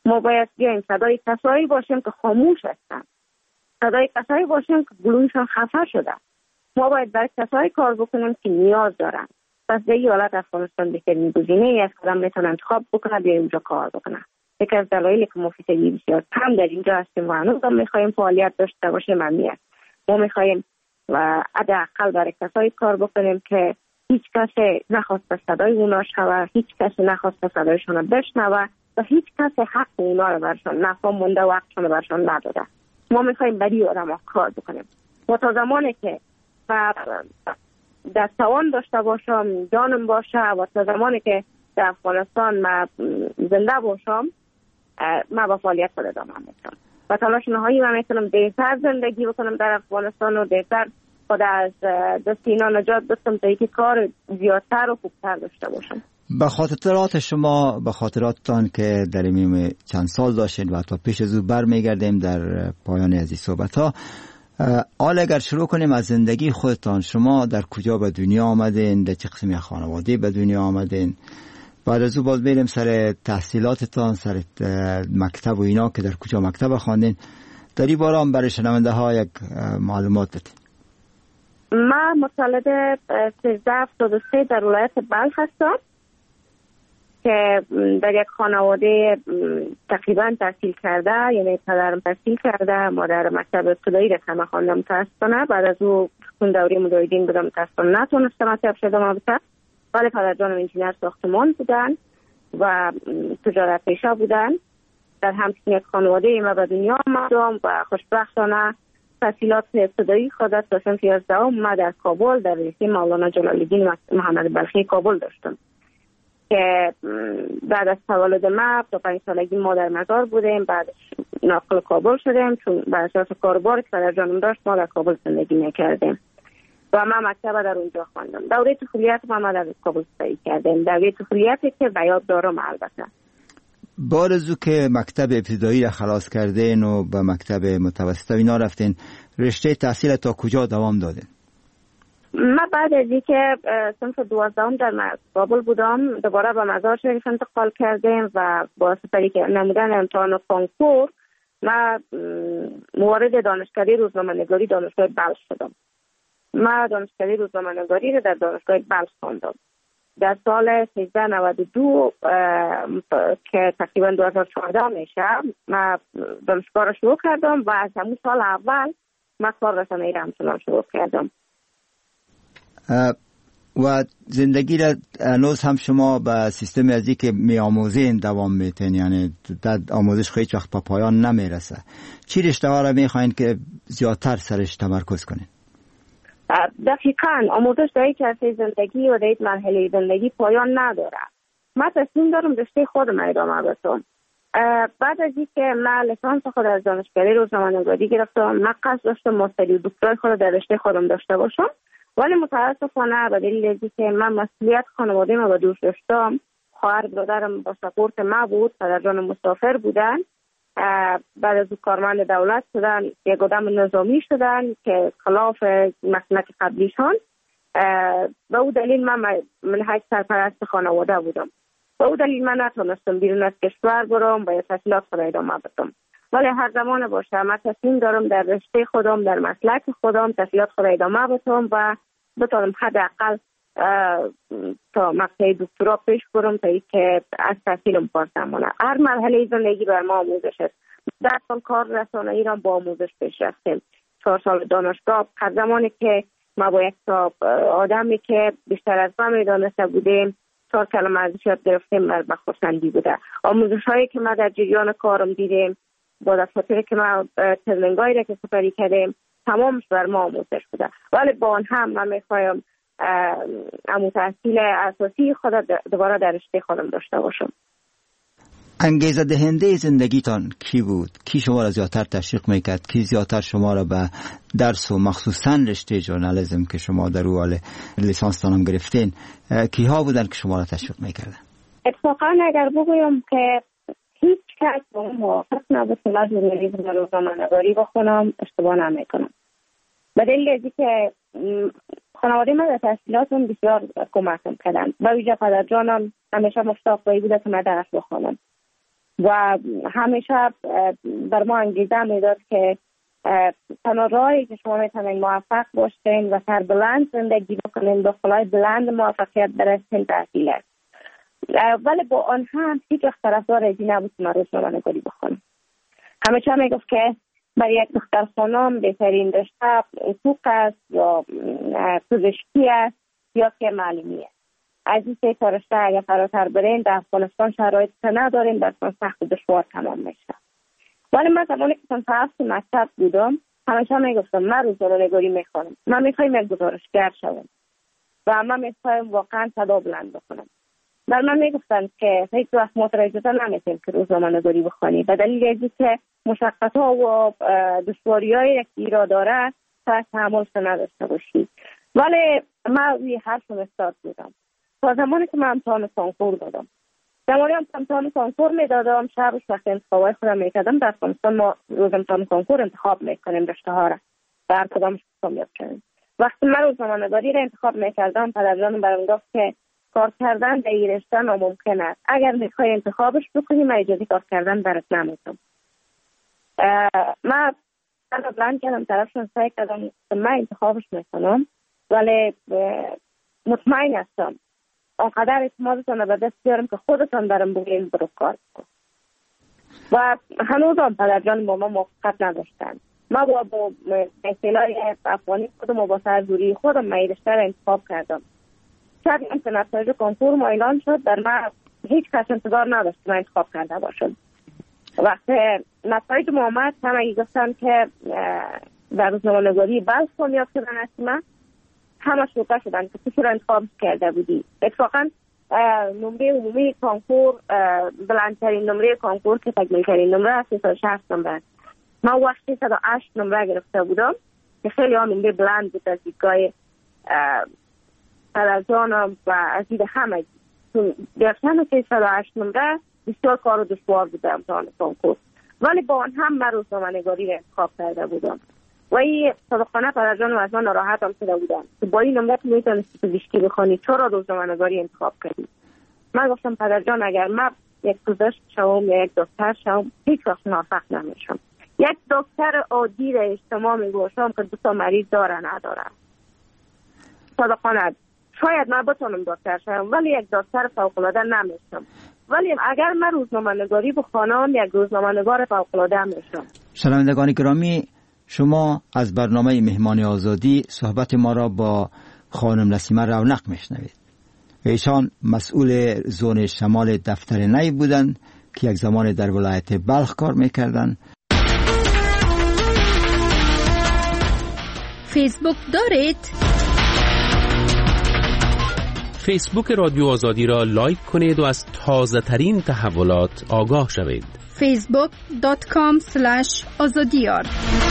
ما باید بیایم صدای کسایی باشیم که خاموش هستن، صدای کسایی باشیم که گلویشان خفه شده. ما باید برای کسایی کار بکنیم که نیاز دارن. پس به این حالت افغانستان بهترین گزینه است که آدم میتونه انتخاب بکنه بیا اینجا کار بکنه. یکی از دلایلی که ما فیصدی بسیار کم در اینجا هستیم و هنوز هم میخوایم فعالیت داشته باشیم همیه. ما میخوایم و حداقل برای کسایی کار بکنیم که هیچ کسی نخواسته صدای اونا شوه، هیچ کسی نخواسته صدایشون بشنوه و هیچ کسی حق اونا رو برشان نفهم مونده و حقشون رو برشان نداده. ما میخوایم برای آدم کار بکنیم و تا زمانی که در توان داشته باشم، جانم باشه و تا زمانی که در افغانستان ما زنده باشم ما با فعالیت خود ادامه میدم و تلاش نهایی من میکنم بهتر زندگی بکنم در افغانستان و بهتر خود از دست اینا نجات بدم تا اینکه کار زیادتر و خوبتر داشته باشم. به خاطرات شما، به خاطراتتان که در این چند سال داشتین و تا پیش از او برمیگردیم در پایان از این صحبت ها، حالا اگر شروع کنیم از زندگی خودتان، شما در کجا به دنیا آمدین، در چه قسمی خانواده به دنیا آمدین، بعد از او باز بریم سر تحصیلاتتان، سر مکتب و اینا که در کجا مکتب خواندین، در این باره هم برای شنونده ها یک معلومات بدین. من متولد 1373 در ولایت بلخ هستم که در یک خانواده تقریبا تحصیل کرده، یعنی پدرم تحصیل کرده، مادر مکتب ابتدایی رسانه خواندم متاسفانه، بعد از او خون دوره مجاهدین بودم متاسفانه نتونستم مکتب شدم البته، ولی پدرجانم انجینر ساختمان بودن و تجارت پیشه بودن. در همچین یک خانواده ما به دنیا آمدم و خوشبختانه تحصیلات ابتدایی خود تا صنف 11 ما در کابل در رشته مولانا جلال الدین محمد بلخی کابل داشتم که بعد از تولد ما تا 5 سالگی ما در مزار بودیم، بعدش ناقل کابل شدیم چون بر اساس کاربار که پدرجانم داشت ما در کابل زندگی میکردیم و من مکتب در اونجا خواندم. دوره طفولیت ما در کابل سپری کردیم، دوره طفولیتی که به یاد دارم البته. بارزو که مکتب ابتدایی را خلاص کردین و به مکتب متوسط اینا رفتین، رشته تحصیل تا کجا دوام دادین؟ من بعد از اینکه صنف 12 در کابل بودم دوباره به مزار شریف انتقال کردیم و با سپری که نمودن امتحان کنکور من موارد دانشکده روزنامه‌نگاری دانشگاه بلخ شدم. من دانشکده روزنامه‌نگاری رو در دانشگاه بلخ خواندم. در سال 1392 که تقریبا 2014 میشه من دانشگاه رو شروع کردم و از همون سال اول من کار رسانه‌ای را همچنان شروع کردم. و زندگی را هنوز هم شما به سیستم ازی که می آموزین دوام میتین، یعنی در آموزش هیچ وقت به پایان نمیرسه؟ چی رشته ها را میخواین که زیادتر سرش تمرکز کنین؟ دقیقاً آموزش در یک عرصه زندگی و در یک مرحله زندگی پایان نداره. من تصمیم دارم رشته خودم ادامه بدم. بعد از اینکه من لیسانس خود از دانشکده روزنامه‌نگاری گرفتم، من قصد داشتم ماستری و دکترای خود در رشته خودم داشته باشم، ولی متاسفانه به دلیل اینکه من مسئولیت خانواده ما به دوش داشتم، خواهر برادرم با سپورت ما بود، پدرجانم مسافر بودن، بعد از کارمند دولت شدن، یک آدم نظامی شدن که خلاف مسلک قبلیشان. به او دلیل من حیث سرپرست خانواده بودم. به او دلیل من نتونستم بیرون از کشور برم و یا تحصیلات خود ادامه بدم. ولی هر زمان باشه من تصمیم دارم در رشته خودم، در مسلک خودم تحصیلات خود ادامه بدم و بتونم حداقل تا مقطع دکترا پیش برم تا اینکه از تحصیلم پاس نمونه. هر مرحله زندگی بر ما آموزش است. 10 سال کار رسانه‌ای را با آموزش پیش رفتیم. 4 سال دانشگاه. هر زمانی که ما با یک آدمی که بیشتر از ما میدانسته بودیم 4 کلمه ازش یاد گرفتیم، بر بخورسندی بوده. آموزش هایی که ما در جریان کارم دیدیم با دفاتری که ما ترنینگایی را که سپری کردیم تمامش بر ما آموزش بوده. ولی با آن هم من میخوایم امو تحصیل اساسی خود دوباره در رشته خودم داشته باشم. انگیزه دهنده زندگیتان کی بود؟ کی شما را زیادتر تشویق میکرد؟ کی زیادتر شما را به درس و مخصوصا رشته ژورنالیسم که شما در اول لیسانس هم گرفتین، کیها بودن که شما را تشویق میکردن؟ اتفاقا اگر بگویم که هیچ کس با اون موافق نبود که من ژورنالیسم و روزنامه‌نگاری بخونم، اشتباه نمیکنم. به دلیل اینکه خانواده من در تحصیلاتم بسیار کمکم کردن. با ویژه پدرجانم همیشه مشتاق بوده که من درس بخونم و همیشه بر ما انگیزه میداد که تنها راهی که شما میتونید موفق باشین و سربلند زندگی بکنین، با خلای بلند موفقیت برسین، تحصیل است. ولی با آن هم هیچ وقت طرفدار از این نبود که من روزنامه‌نگاری بخونم. همیشه میگفت که برای یک دختر خانم بهترین رشته حقوق است یا پزشکی است یا که معلمی است. از این سه تا رشته اگر فراتر برین در افغانستان شرایط نداریم، در سخت و دشوار تمام میشه. ولی من زمانی که صف مکتب بودم همیشه میگفتم من روزنامه‌نگاری میخوام، من میخوایم یک گزارشگر شوم و من میخوایم واقعا صدا بلند بکنم. در من میگفتن که هیچ وقت مترجمه نمیتونیم که روزنامه‌نگاری بخونی، به دلیل اینکه که مشقت‌ها و دشواری‌هایی که ایراد داره تا تحمل نداشته باشی. ولی من روی حرف استاد بودم تا زمانی که من امتحان کنکور دادم. زمانی امتحان کنکور میدادم، شب وقت انتخابای خودم میکردم. در افغانستان ما روز امتحان کنکور انتخاب میکنیم رشته ها را، در کدامش کامیاب شدیم. وقتی من روزنامه‌نگاری را انتخاب میکردم پدرجانم برام گفت که کار کردن در این رشته ناممکن است، اگر میخوای انتخابش بکنی من اجازه کار کردن برات نمیدم. من بلند کردم، طرفشون سعی کردم من انتخابش میکنم، ولی مطمئن هستم آنقدر اعتمادتان را به دست بیارم که خودتان برام بگویید برو کار کن. و هنوز هم پدرجان با ما موافقت نداشتن. ما با اصطلاح افغانی خودم و با سرزوری خودم من رشته را انتخاب کردم. شب که نتایج کنکور ما اعلان شد، در من هیچ کس انتظار نداشت من انتخاب کرده باشم. وقتی نتایج ما آمد همه گفتن که در روزنامه‌نگاری بلخ کامیاب شدن هستیم، همه شوکه شدن که تو چرا انتخاب کرده بودی. اتفاقا نمره عمومی کنکور بلندترین نمره کنکور که تکمیل‌ترین نمره 360 نمره، من وقتی 308 نمره گرفته بودم که خیلی ها نمره بلند بود از دیدگاه پدرجانم و از دید همه. گرفتن 308 نمره بسیار کار و دشوار بود امتحان کنکور، ولی با آن هم من روزنامه‌نگاری را انتخاب کرده بودم و این صادقانه پدرجانم از من ناراحت هم شده بودن که با این نمره میتونستی پزشکی بخونی، چرا روزنامه‌نگاری انتخاب کردی؟ من گفتم پدرجان اگر من یک پزشک شوم یا یک دکتر شوم هیچ وقت موفق نمیشم. یک دکتر عادی را اجتماع میگوشم که 2 تا مریض داره نداره. صادقانه شاید من بتونم دکتر شوم ولی یک دکتر فوق‌العاده نمیشم. ولی اگر من روزنامه‌نگاری بخوانم یک روزنامه‌نگار فوق‌العاده میشم. شنوندگان گرامی، شما از برنامه مهمان آزادی صحبت ما را با خانم نسیمه رونق میشنوید. ایشان مسئول زون شمال دفتر نی بودند که یک زمان در ولایت بلخ کار میکردند. فیسبوک دارید؟ فیسبوک رادیو آزادی را لایک کنید و از تازه ترین تحولات آگاه شوید. facebook.com/azadiyar.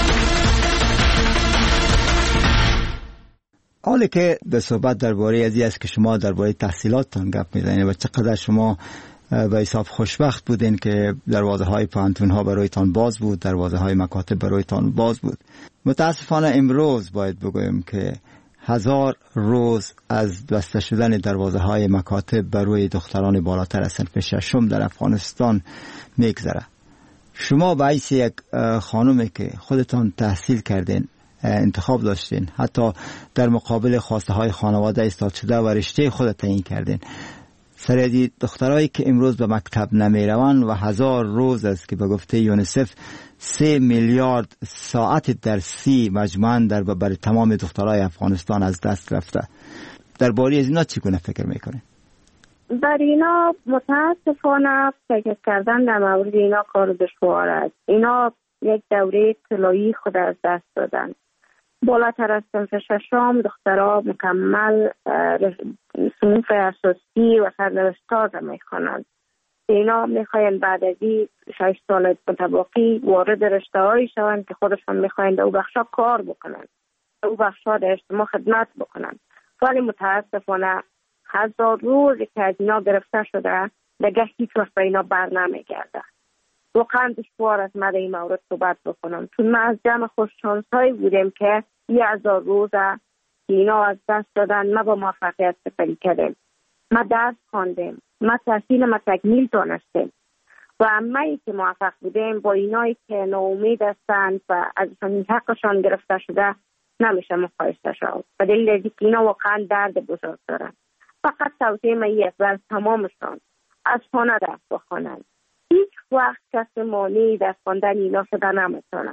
حالا که به صحبت درباره ازی است که شما درباره تحصیلاتتان گپ میزنید و چقدر شما به حساب خوشبخت بودین که دروازه های پانتون ها برایتان باز بود، دروازه های مکاتب برایتان باز بود. متاسفانه امروز باید بگویم که 1000 روز از بسته شدن دروازه های مکاتب برای دختران بالاتر از صنف ششم در افغانستان میگذره. شما به حیث یک خانومی که خودتان تحصیل کردین، انتخاب داشتین، حتی در مقابل خواسته های خانواده ایستاد شده و رشته خود تعیین کردین، سریعی دخترایی که امروز به مکتب نمی روند و 1000 روز است که به گفته یونیسف 3 میلیارد ساعت درسی مجموعاً برای تمام دخترای افغانستان از دست رفته. درباره از اینا چگونه فکر میکنین؟ در اینا متاسفانه فکر کردن در مورد اینا کار دشوار است. اینا یک دوره طلایی خود از دست دادن. بالاتر از صنف ششم دخترها مکمل صنف اساسی و سرنوشت‌ها را میخوانند. اینا میخواین بعد از 6 سال متباقی وارد رشته‌هایی شوند که خودشان میخواین در او بخشا کار بکنند، در او بخشا در اجتماع خدمت بکنند. ولی متاسفانه 1000 روزی که از اینا گرفته شده دیگه هیچ وقت به اینا بر نمیگرده. واقعا دشوار است من در این مورد صحبت بکنم، چون ما از جمع خوششانس‌هایی بودیم که 1000 روزه اینا از دست دادن، ما با موفقیت سپری کردیم، ما درس خواندیم، ما تحصیل ما تکمیل دانستیم. و مایی که موفق بودیم با اینایی که ناامید هستند و ازشان حقشان گرفته شده نمیشه مقایسه شد. به دلیل اینکه اینا واقعا درد بزرگ دارن. فقط توصیه من یک از تمامشان از خانه درس بخوانند. هیچ وقت کسی مانعی در خواندن اینا شده نمیتونه.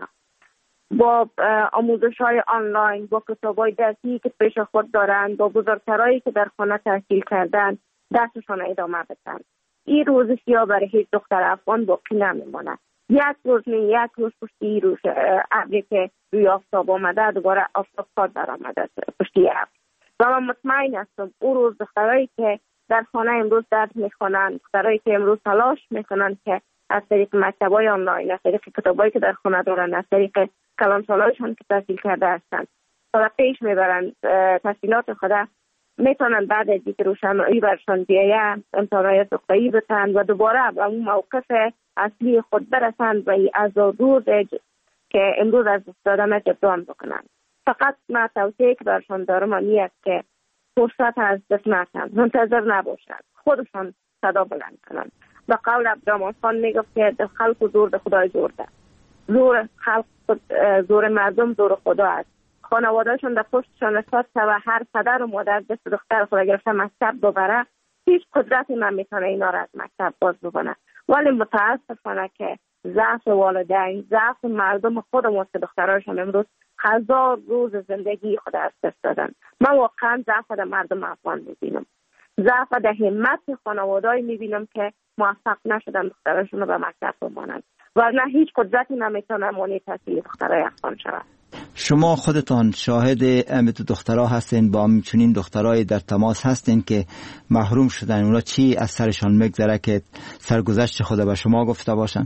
با آموزش های آنلاین، با کتاب های درسی که پیش خود دارند، با بزرگترایی که در خانه تحصیل کردن درسشان ادامه بدن. این روز سیاه برای هیچ دختر افغان باقی نمیمونه. یک روز پشتی روز ابری که روی آفتاب آمده دوباره آفتاب خود در آمده پشتی ابر. و من مطمئن هستم اون روز دخترایی که در خانه امروز درس میخوانند، دخترایی که امروز تلاش میکنند که از طریق مکتب‌های آنلاین، از طریق کتابایی که در خانه دارن، از طریق کلانسالایشان که تحصیل کرده هستند تا پیش میبرند تحصیلات خود، میتونن بعد از اینکه روشنایی برشان بیاید امتحانات نقطه‌ای بتن و دوباره به اون موقف اصلی خود برسند و از روز که امروز از دادن جبران بکنند. فقط من توصیه که برشان دارم اینه که فرصت از دست نکنند، منتظر نباشند، خودشان صدا بلند کنند. به قول عبدالرحمن خان میگفت که خلق و زور ده خدای زور ده. زور خلق زور مردم زور خدا است. خانوادهشون در پشتشان اساس و هر پدر و مادر دست دختر خود گرفته مکتب ببره، هیچ قدرتی نمیتونه اینا را از مکتب باز بکنه. ولی متاسفانه که ضعف والدین، ضعف مردم خودمون که دخترایشون امروز 1000 روز زندگی خود از دست دادن. من واقعا ضعف در مردم افغان میبینم، ضعف در همت خانواده‌ای میبینم که موفق نشدن دخترایشون رو به مکتب بمانند و نه هیچ قدرتی نمیتونه مانع تحصیل دخترای افغان شود. شما خودتان شاهد امید دخترها هستین، با همچنین دخترای در تماس هستین که محروم شدن، اونا چی از سرشان میگذره که سرگذشت خود به شما گفته باشن؟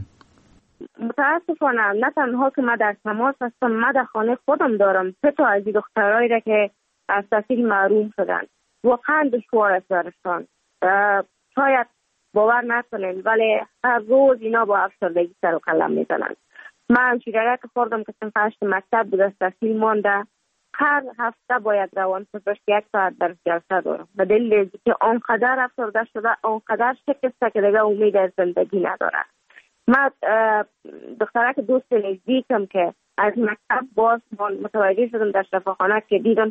متاسفانه نه تنها که من در تماس هستم، من در خانه خودم دارم 3 تا از این دخترایی را که از تحصیل محروم شدن. واقعا دشوار است برشان. شاید باور نکنین ولی هر روز اینا با افسردگی سر و کله میزنن. من شیرگه که خوردم که صنف 8 مکتب بود، از تحصیل مانده، هر هفته باید روان پزشک 1 ساعت در جلسه دارم. به دلیل که آنقدر افسرده شده، آنقدر شکسته که دیگه امید از زندگی نداره. من دخترک دوست نزدیکم که از مکتب باز متوجه شدم در شفاخانه که دیدم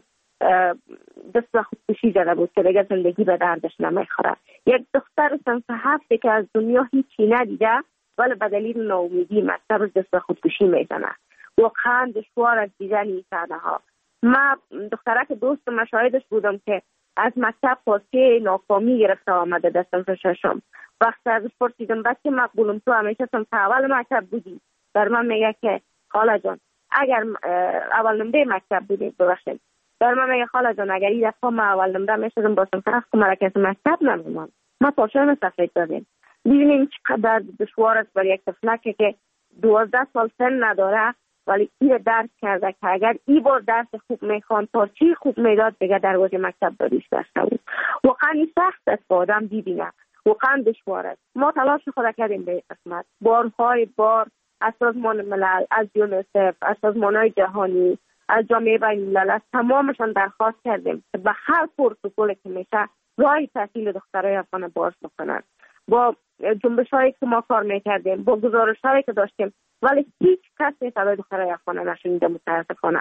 دست به خودکشی زده بود که دیگه زندگی به دردش نمیخوره. یک دختر صنف 7 که از دنیا هیچی ندیده ولی به دلیل ناامیدی مکتبش دست به خودکشی میزنه. واقعا دشوار از دیدن این صحنه ها. من دخترک دوست مشاهدش بودم که از مکتب پاسه ناکامی گرفته آمده در صنف 6. وقتی ازش پرسیدم بچه مقبولم تو همیشه صنف اول مکتب بودی؟ در من میگه که خاله جان اگر اول نمره مکتب بودی ببخشید. در من میگه خاله جان اگر این دفعه ما اول نمره میشدم با صنف 7 که مرکز مکتب نمیمان. ما پاشان سفید دادیم. ببینیم چقدر دشوار است برای یک طفلک که 12 سال سن نداره ولی این درس کرده که اگر این بار درس خوب میخوان تا چی خوب میداد دیگه دروازه مکتب داریش داشته بود. واقعا این سخت است که آدم ببینه، واقعا دشوار است. ما تلاش خود کردیم به قسمت بارهای بار از سازمان ملل، از یونیسف، از سازمان‌های جهانی، از جامعه بین‌الملل، از تمامشان درخواست کردیم که به هر پروتکلی که میشه راه تحصیل دخترای افغان باز بکنن. با جنبش‌هایی که ما کار میکردیم، با گزارش‌هایی که داشتیم ولی هیچ کسی صدای دخترای افغان نشنیده متاسفانه.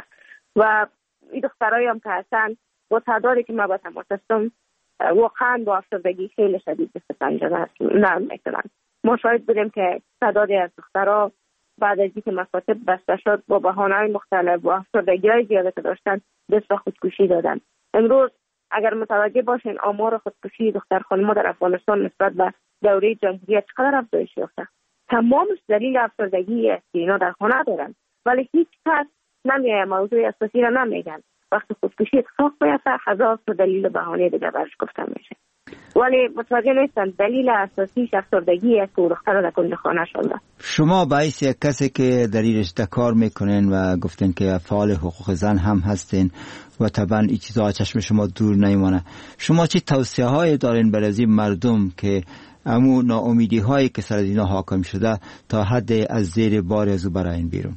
و این دخترایی هم که هستن با تعدادی که ما با تماس هستم واقعا با افسردگی خیلی شدید دست پنجه نرم میکنن. ما شاهد بودیم که تعدادی از دخترها بعد از اینکه مکاتب بسته شد با بهانه‌های مختلف با افسردگی‌های زیاده که داشتن دست به خودکشی دادن. امروز اگر متوجه باشین آمار خودکشی دختر خانم‌ها در افغانستان نسبت به دوره جمهوریت چقدر افزایش یافته. تمامش دلیل افسردگی است که اینا در خانه دارن ولی هیچ کس نمیاد موضوع اساسی را نمیگن. وقتی خودکشی اتفاق بیفته 1000 تا دلیل بهانه دیگه برش گفته میشه ولی متوجه نیستن دلیل اساسیش افسردگی است که دختر در کنج خانه شده. شما باعث یک کسی که در این رشته کار میکنین و گفتین که فعال حقوق زن هم هستین و طبعا این چیزها چشم شما دور نمیمانه، شما چی توصیه های دارین برای مردم که امو ناامیدی هایی که سر اینا حاکم شده تا حد از زیر بار از براین بیرون؟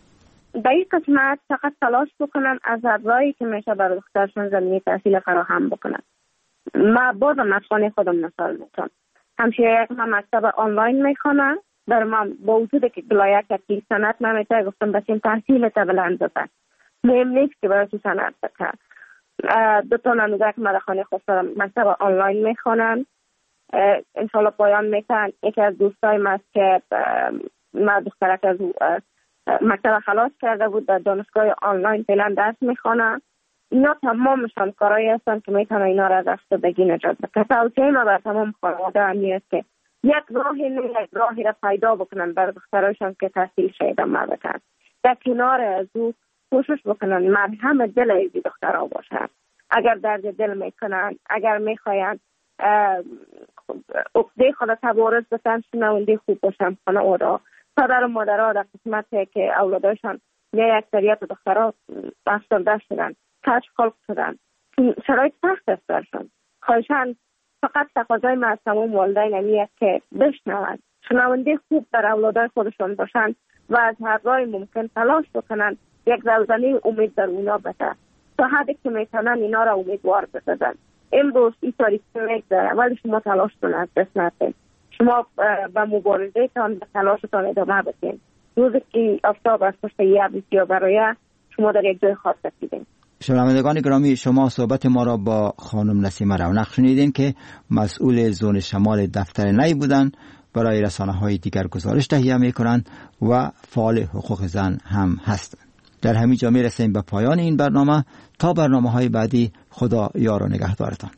در این قسمت فقط تلاش بکنن از راهی که میشه برای دخترشون زمینه تحصیل فراهم بکنن. ما بازم از خانه خودم مثال میتونم. همشیره هم مکتب آنلاین میخوانن. در من با وجود که بلایه که سند نمیتونه گفتم بچین تحصیل تا بلند بکن، مهم نیست که برای تو سند بکن. 2 تا نموزه که مدخانه خواستم مکتب آنلاین میخوانن، انشالله پایان میکنن. یکی از دوستای من که من دخترک از مکتب خلاص کرده بود در دانشگاه آنلاین فعلا درس میخوانن. اینا تمامشان کارایی هستن که میتونه اینا را از افسردگی نجات بده. توصیه ما بر تمام خانواده همی است که یک راهی را پیدا بکنن برای دخترایشان که تحصیل شده بکنن. در کنار از او کوشش بکنن مرهم دل ایزی دخترها باشن. اگر درد دل میکنن، اگر میخواین عقده خود تبارز بسن، شنونده خوب باشن خانواده. پدر و مادرها در قسمتی که اولادایشان یا اکثریت دخترها افسرده شدن، کج خلق شدن، شرایط سخت است برشان. خواهشان فقط تقاضای من از تمام والدین همیه که بشنوند، شنونده خوب در اولادای خودشان باشند و از هر راه ممکن تلاش بکنن یک زلزله امید در اونا بده تا حدی که میتونن اینا را امیدوار بسازن. امروز این تاریخ میگذره ولی شما تلاش کنید، از دست ندید. شما به مبارزه تان به تلاشتان ادامه بدین. روزی که آفتاب از پشت یه بسیار برای شما در یک جای خاص رسیدین. شنوندگان گرامی، شما صحبت ما را با خانم نسیمه رونق شنیدین که مسئول زون شمال دفتر نی بودن، برای رسانه‌های دیگر گزارش تهیه می‌کنند و فعال حقوق زن هم هستند. در همین جا می‌رسیم به پایان این برنامه. تا برنامه‌های بعدی، خدا یار و نگهدارتان.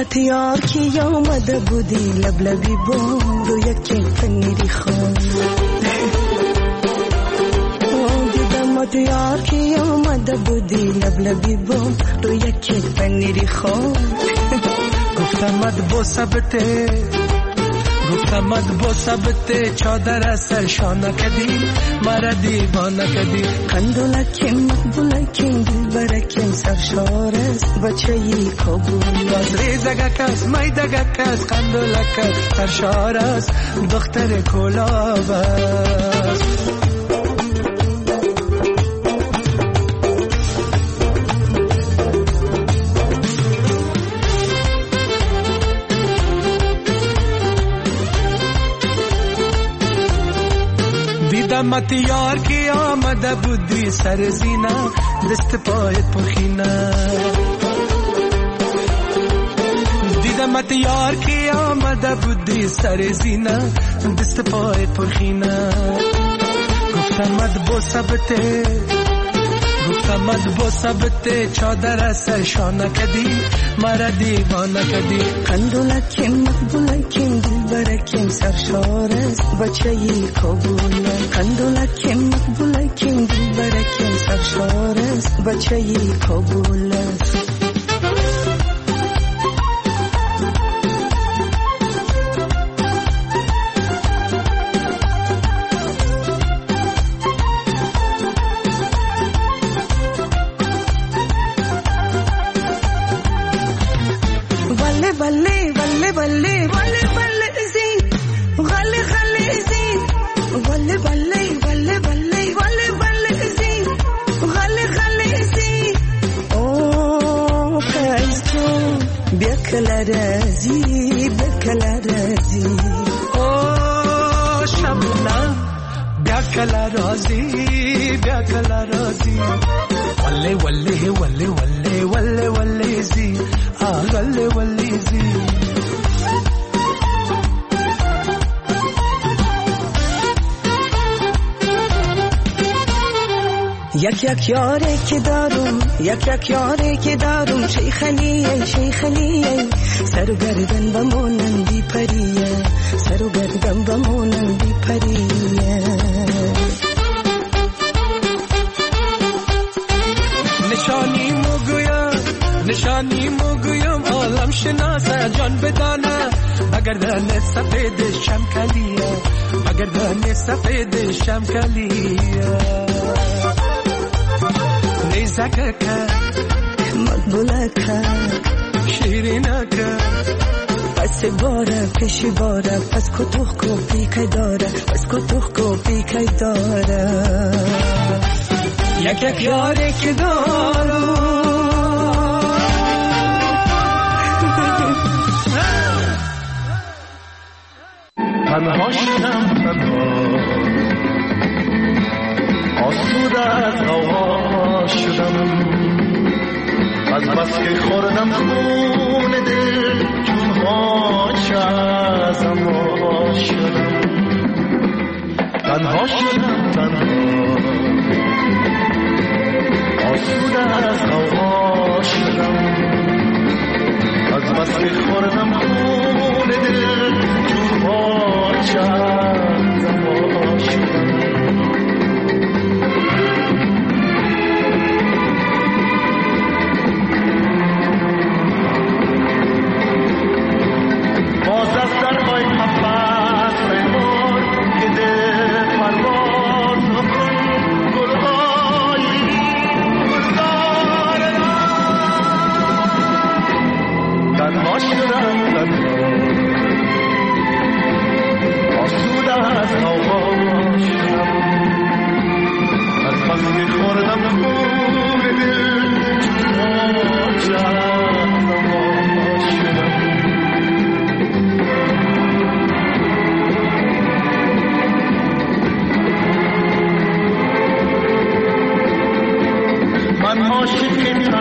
دیدمت یار کی آمده بودی لبلبی بام رو یکی پنیری خون دیدمت یار کی آمده بودی لبلبی بام رو یکی پنیری خون گفتمت با ثبته گفتمت با ثبته چادر سرشانه کدی مرا دیوانه کدی قندولکیم مقبولکیم دلبرکیم سرشار است بچه‌ی کابل باز ریزگک است میدگک است قندولک است سرشار است دختر کلاب است دیدمت یار کی آمده بودی سر زینه دست پایت پرخینه دیدمت یار کی آمده بودی سر زینه دست پایت پرخینه گفتمت با ثبته گفتمت با ثبته چادر سرشانه کدی مرا دیوانه کدی قندولکیم مقبولکیم دلبرکیم سرشار است بچه‌ی کابل قندولکیم مقبولکیم دلبرکیم سرشار است بچه‌ی کابل است رازی بکل رازی او شبنم بکل رازی بکل رازی ولی ولی ولی ولی ولی ولی زی ولی ولی زی یک یاری که دارم یک یاری که دارم شیخلیه شیخلیه سر و گردن بمونن بی پریه سر و گردن بمونن بی پریه نشانی مگویم عالم شناسه جان بدانه مگر دن سفید شمکلیه مگر دن سفید شمکلیه نیزکک مقبولک شیرینک پس باره پیشی باره پس کتوخ کو پیکی داره پس کتوخ کو پیکی داره یک یاری که دارم تنها شدم تنها آسوده از غوا شدم از بس که خوردم خون دل جونها چه ازم شدم تنها شدم تنها آسوده از غوا شدم از بس که خوردم خون دل جونها چه ازم شدم باز از درهای محبت ریمون که ده پرواز کن گلهای گلزار تنها شدم تنها آسوده از هوا شدم از بس که خوردم خون دل جونها من عاشق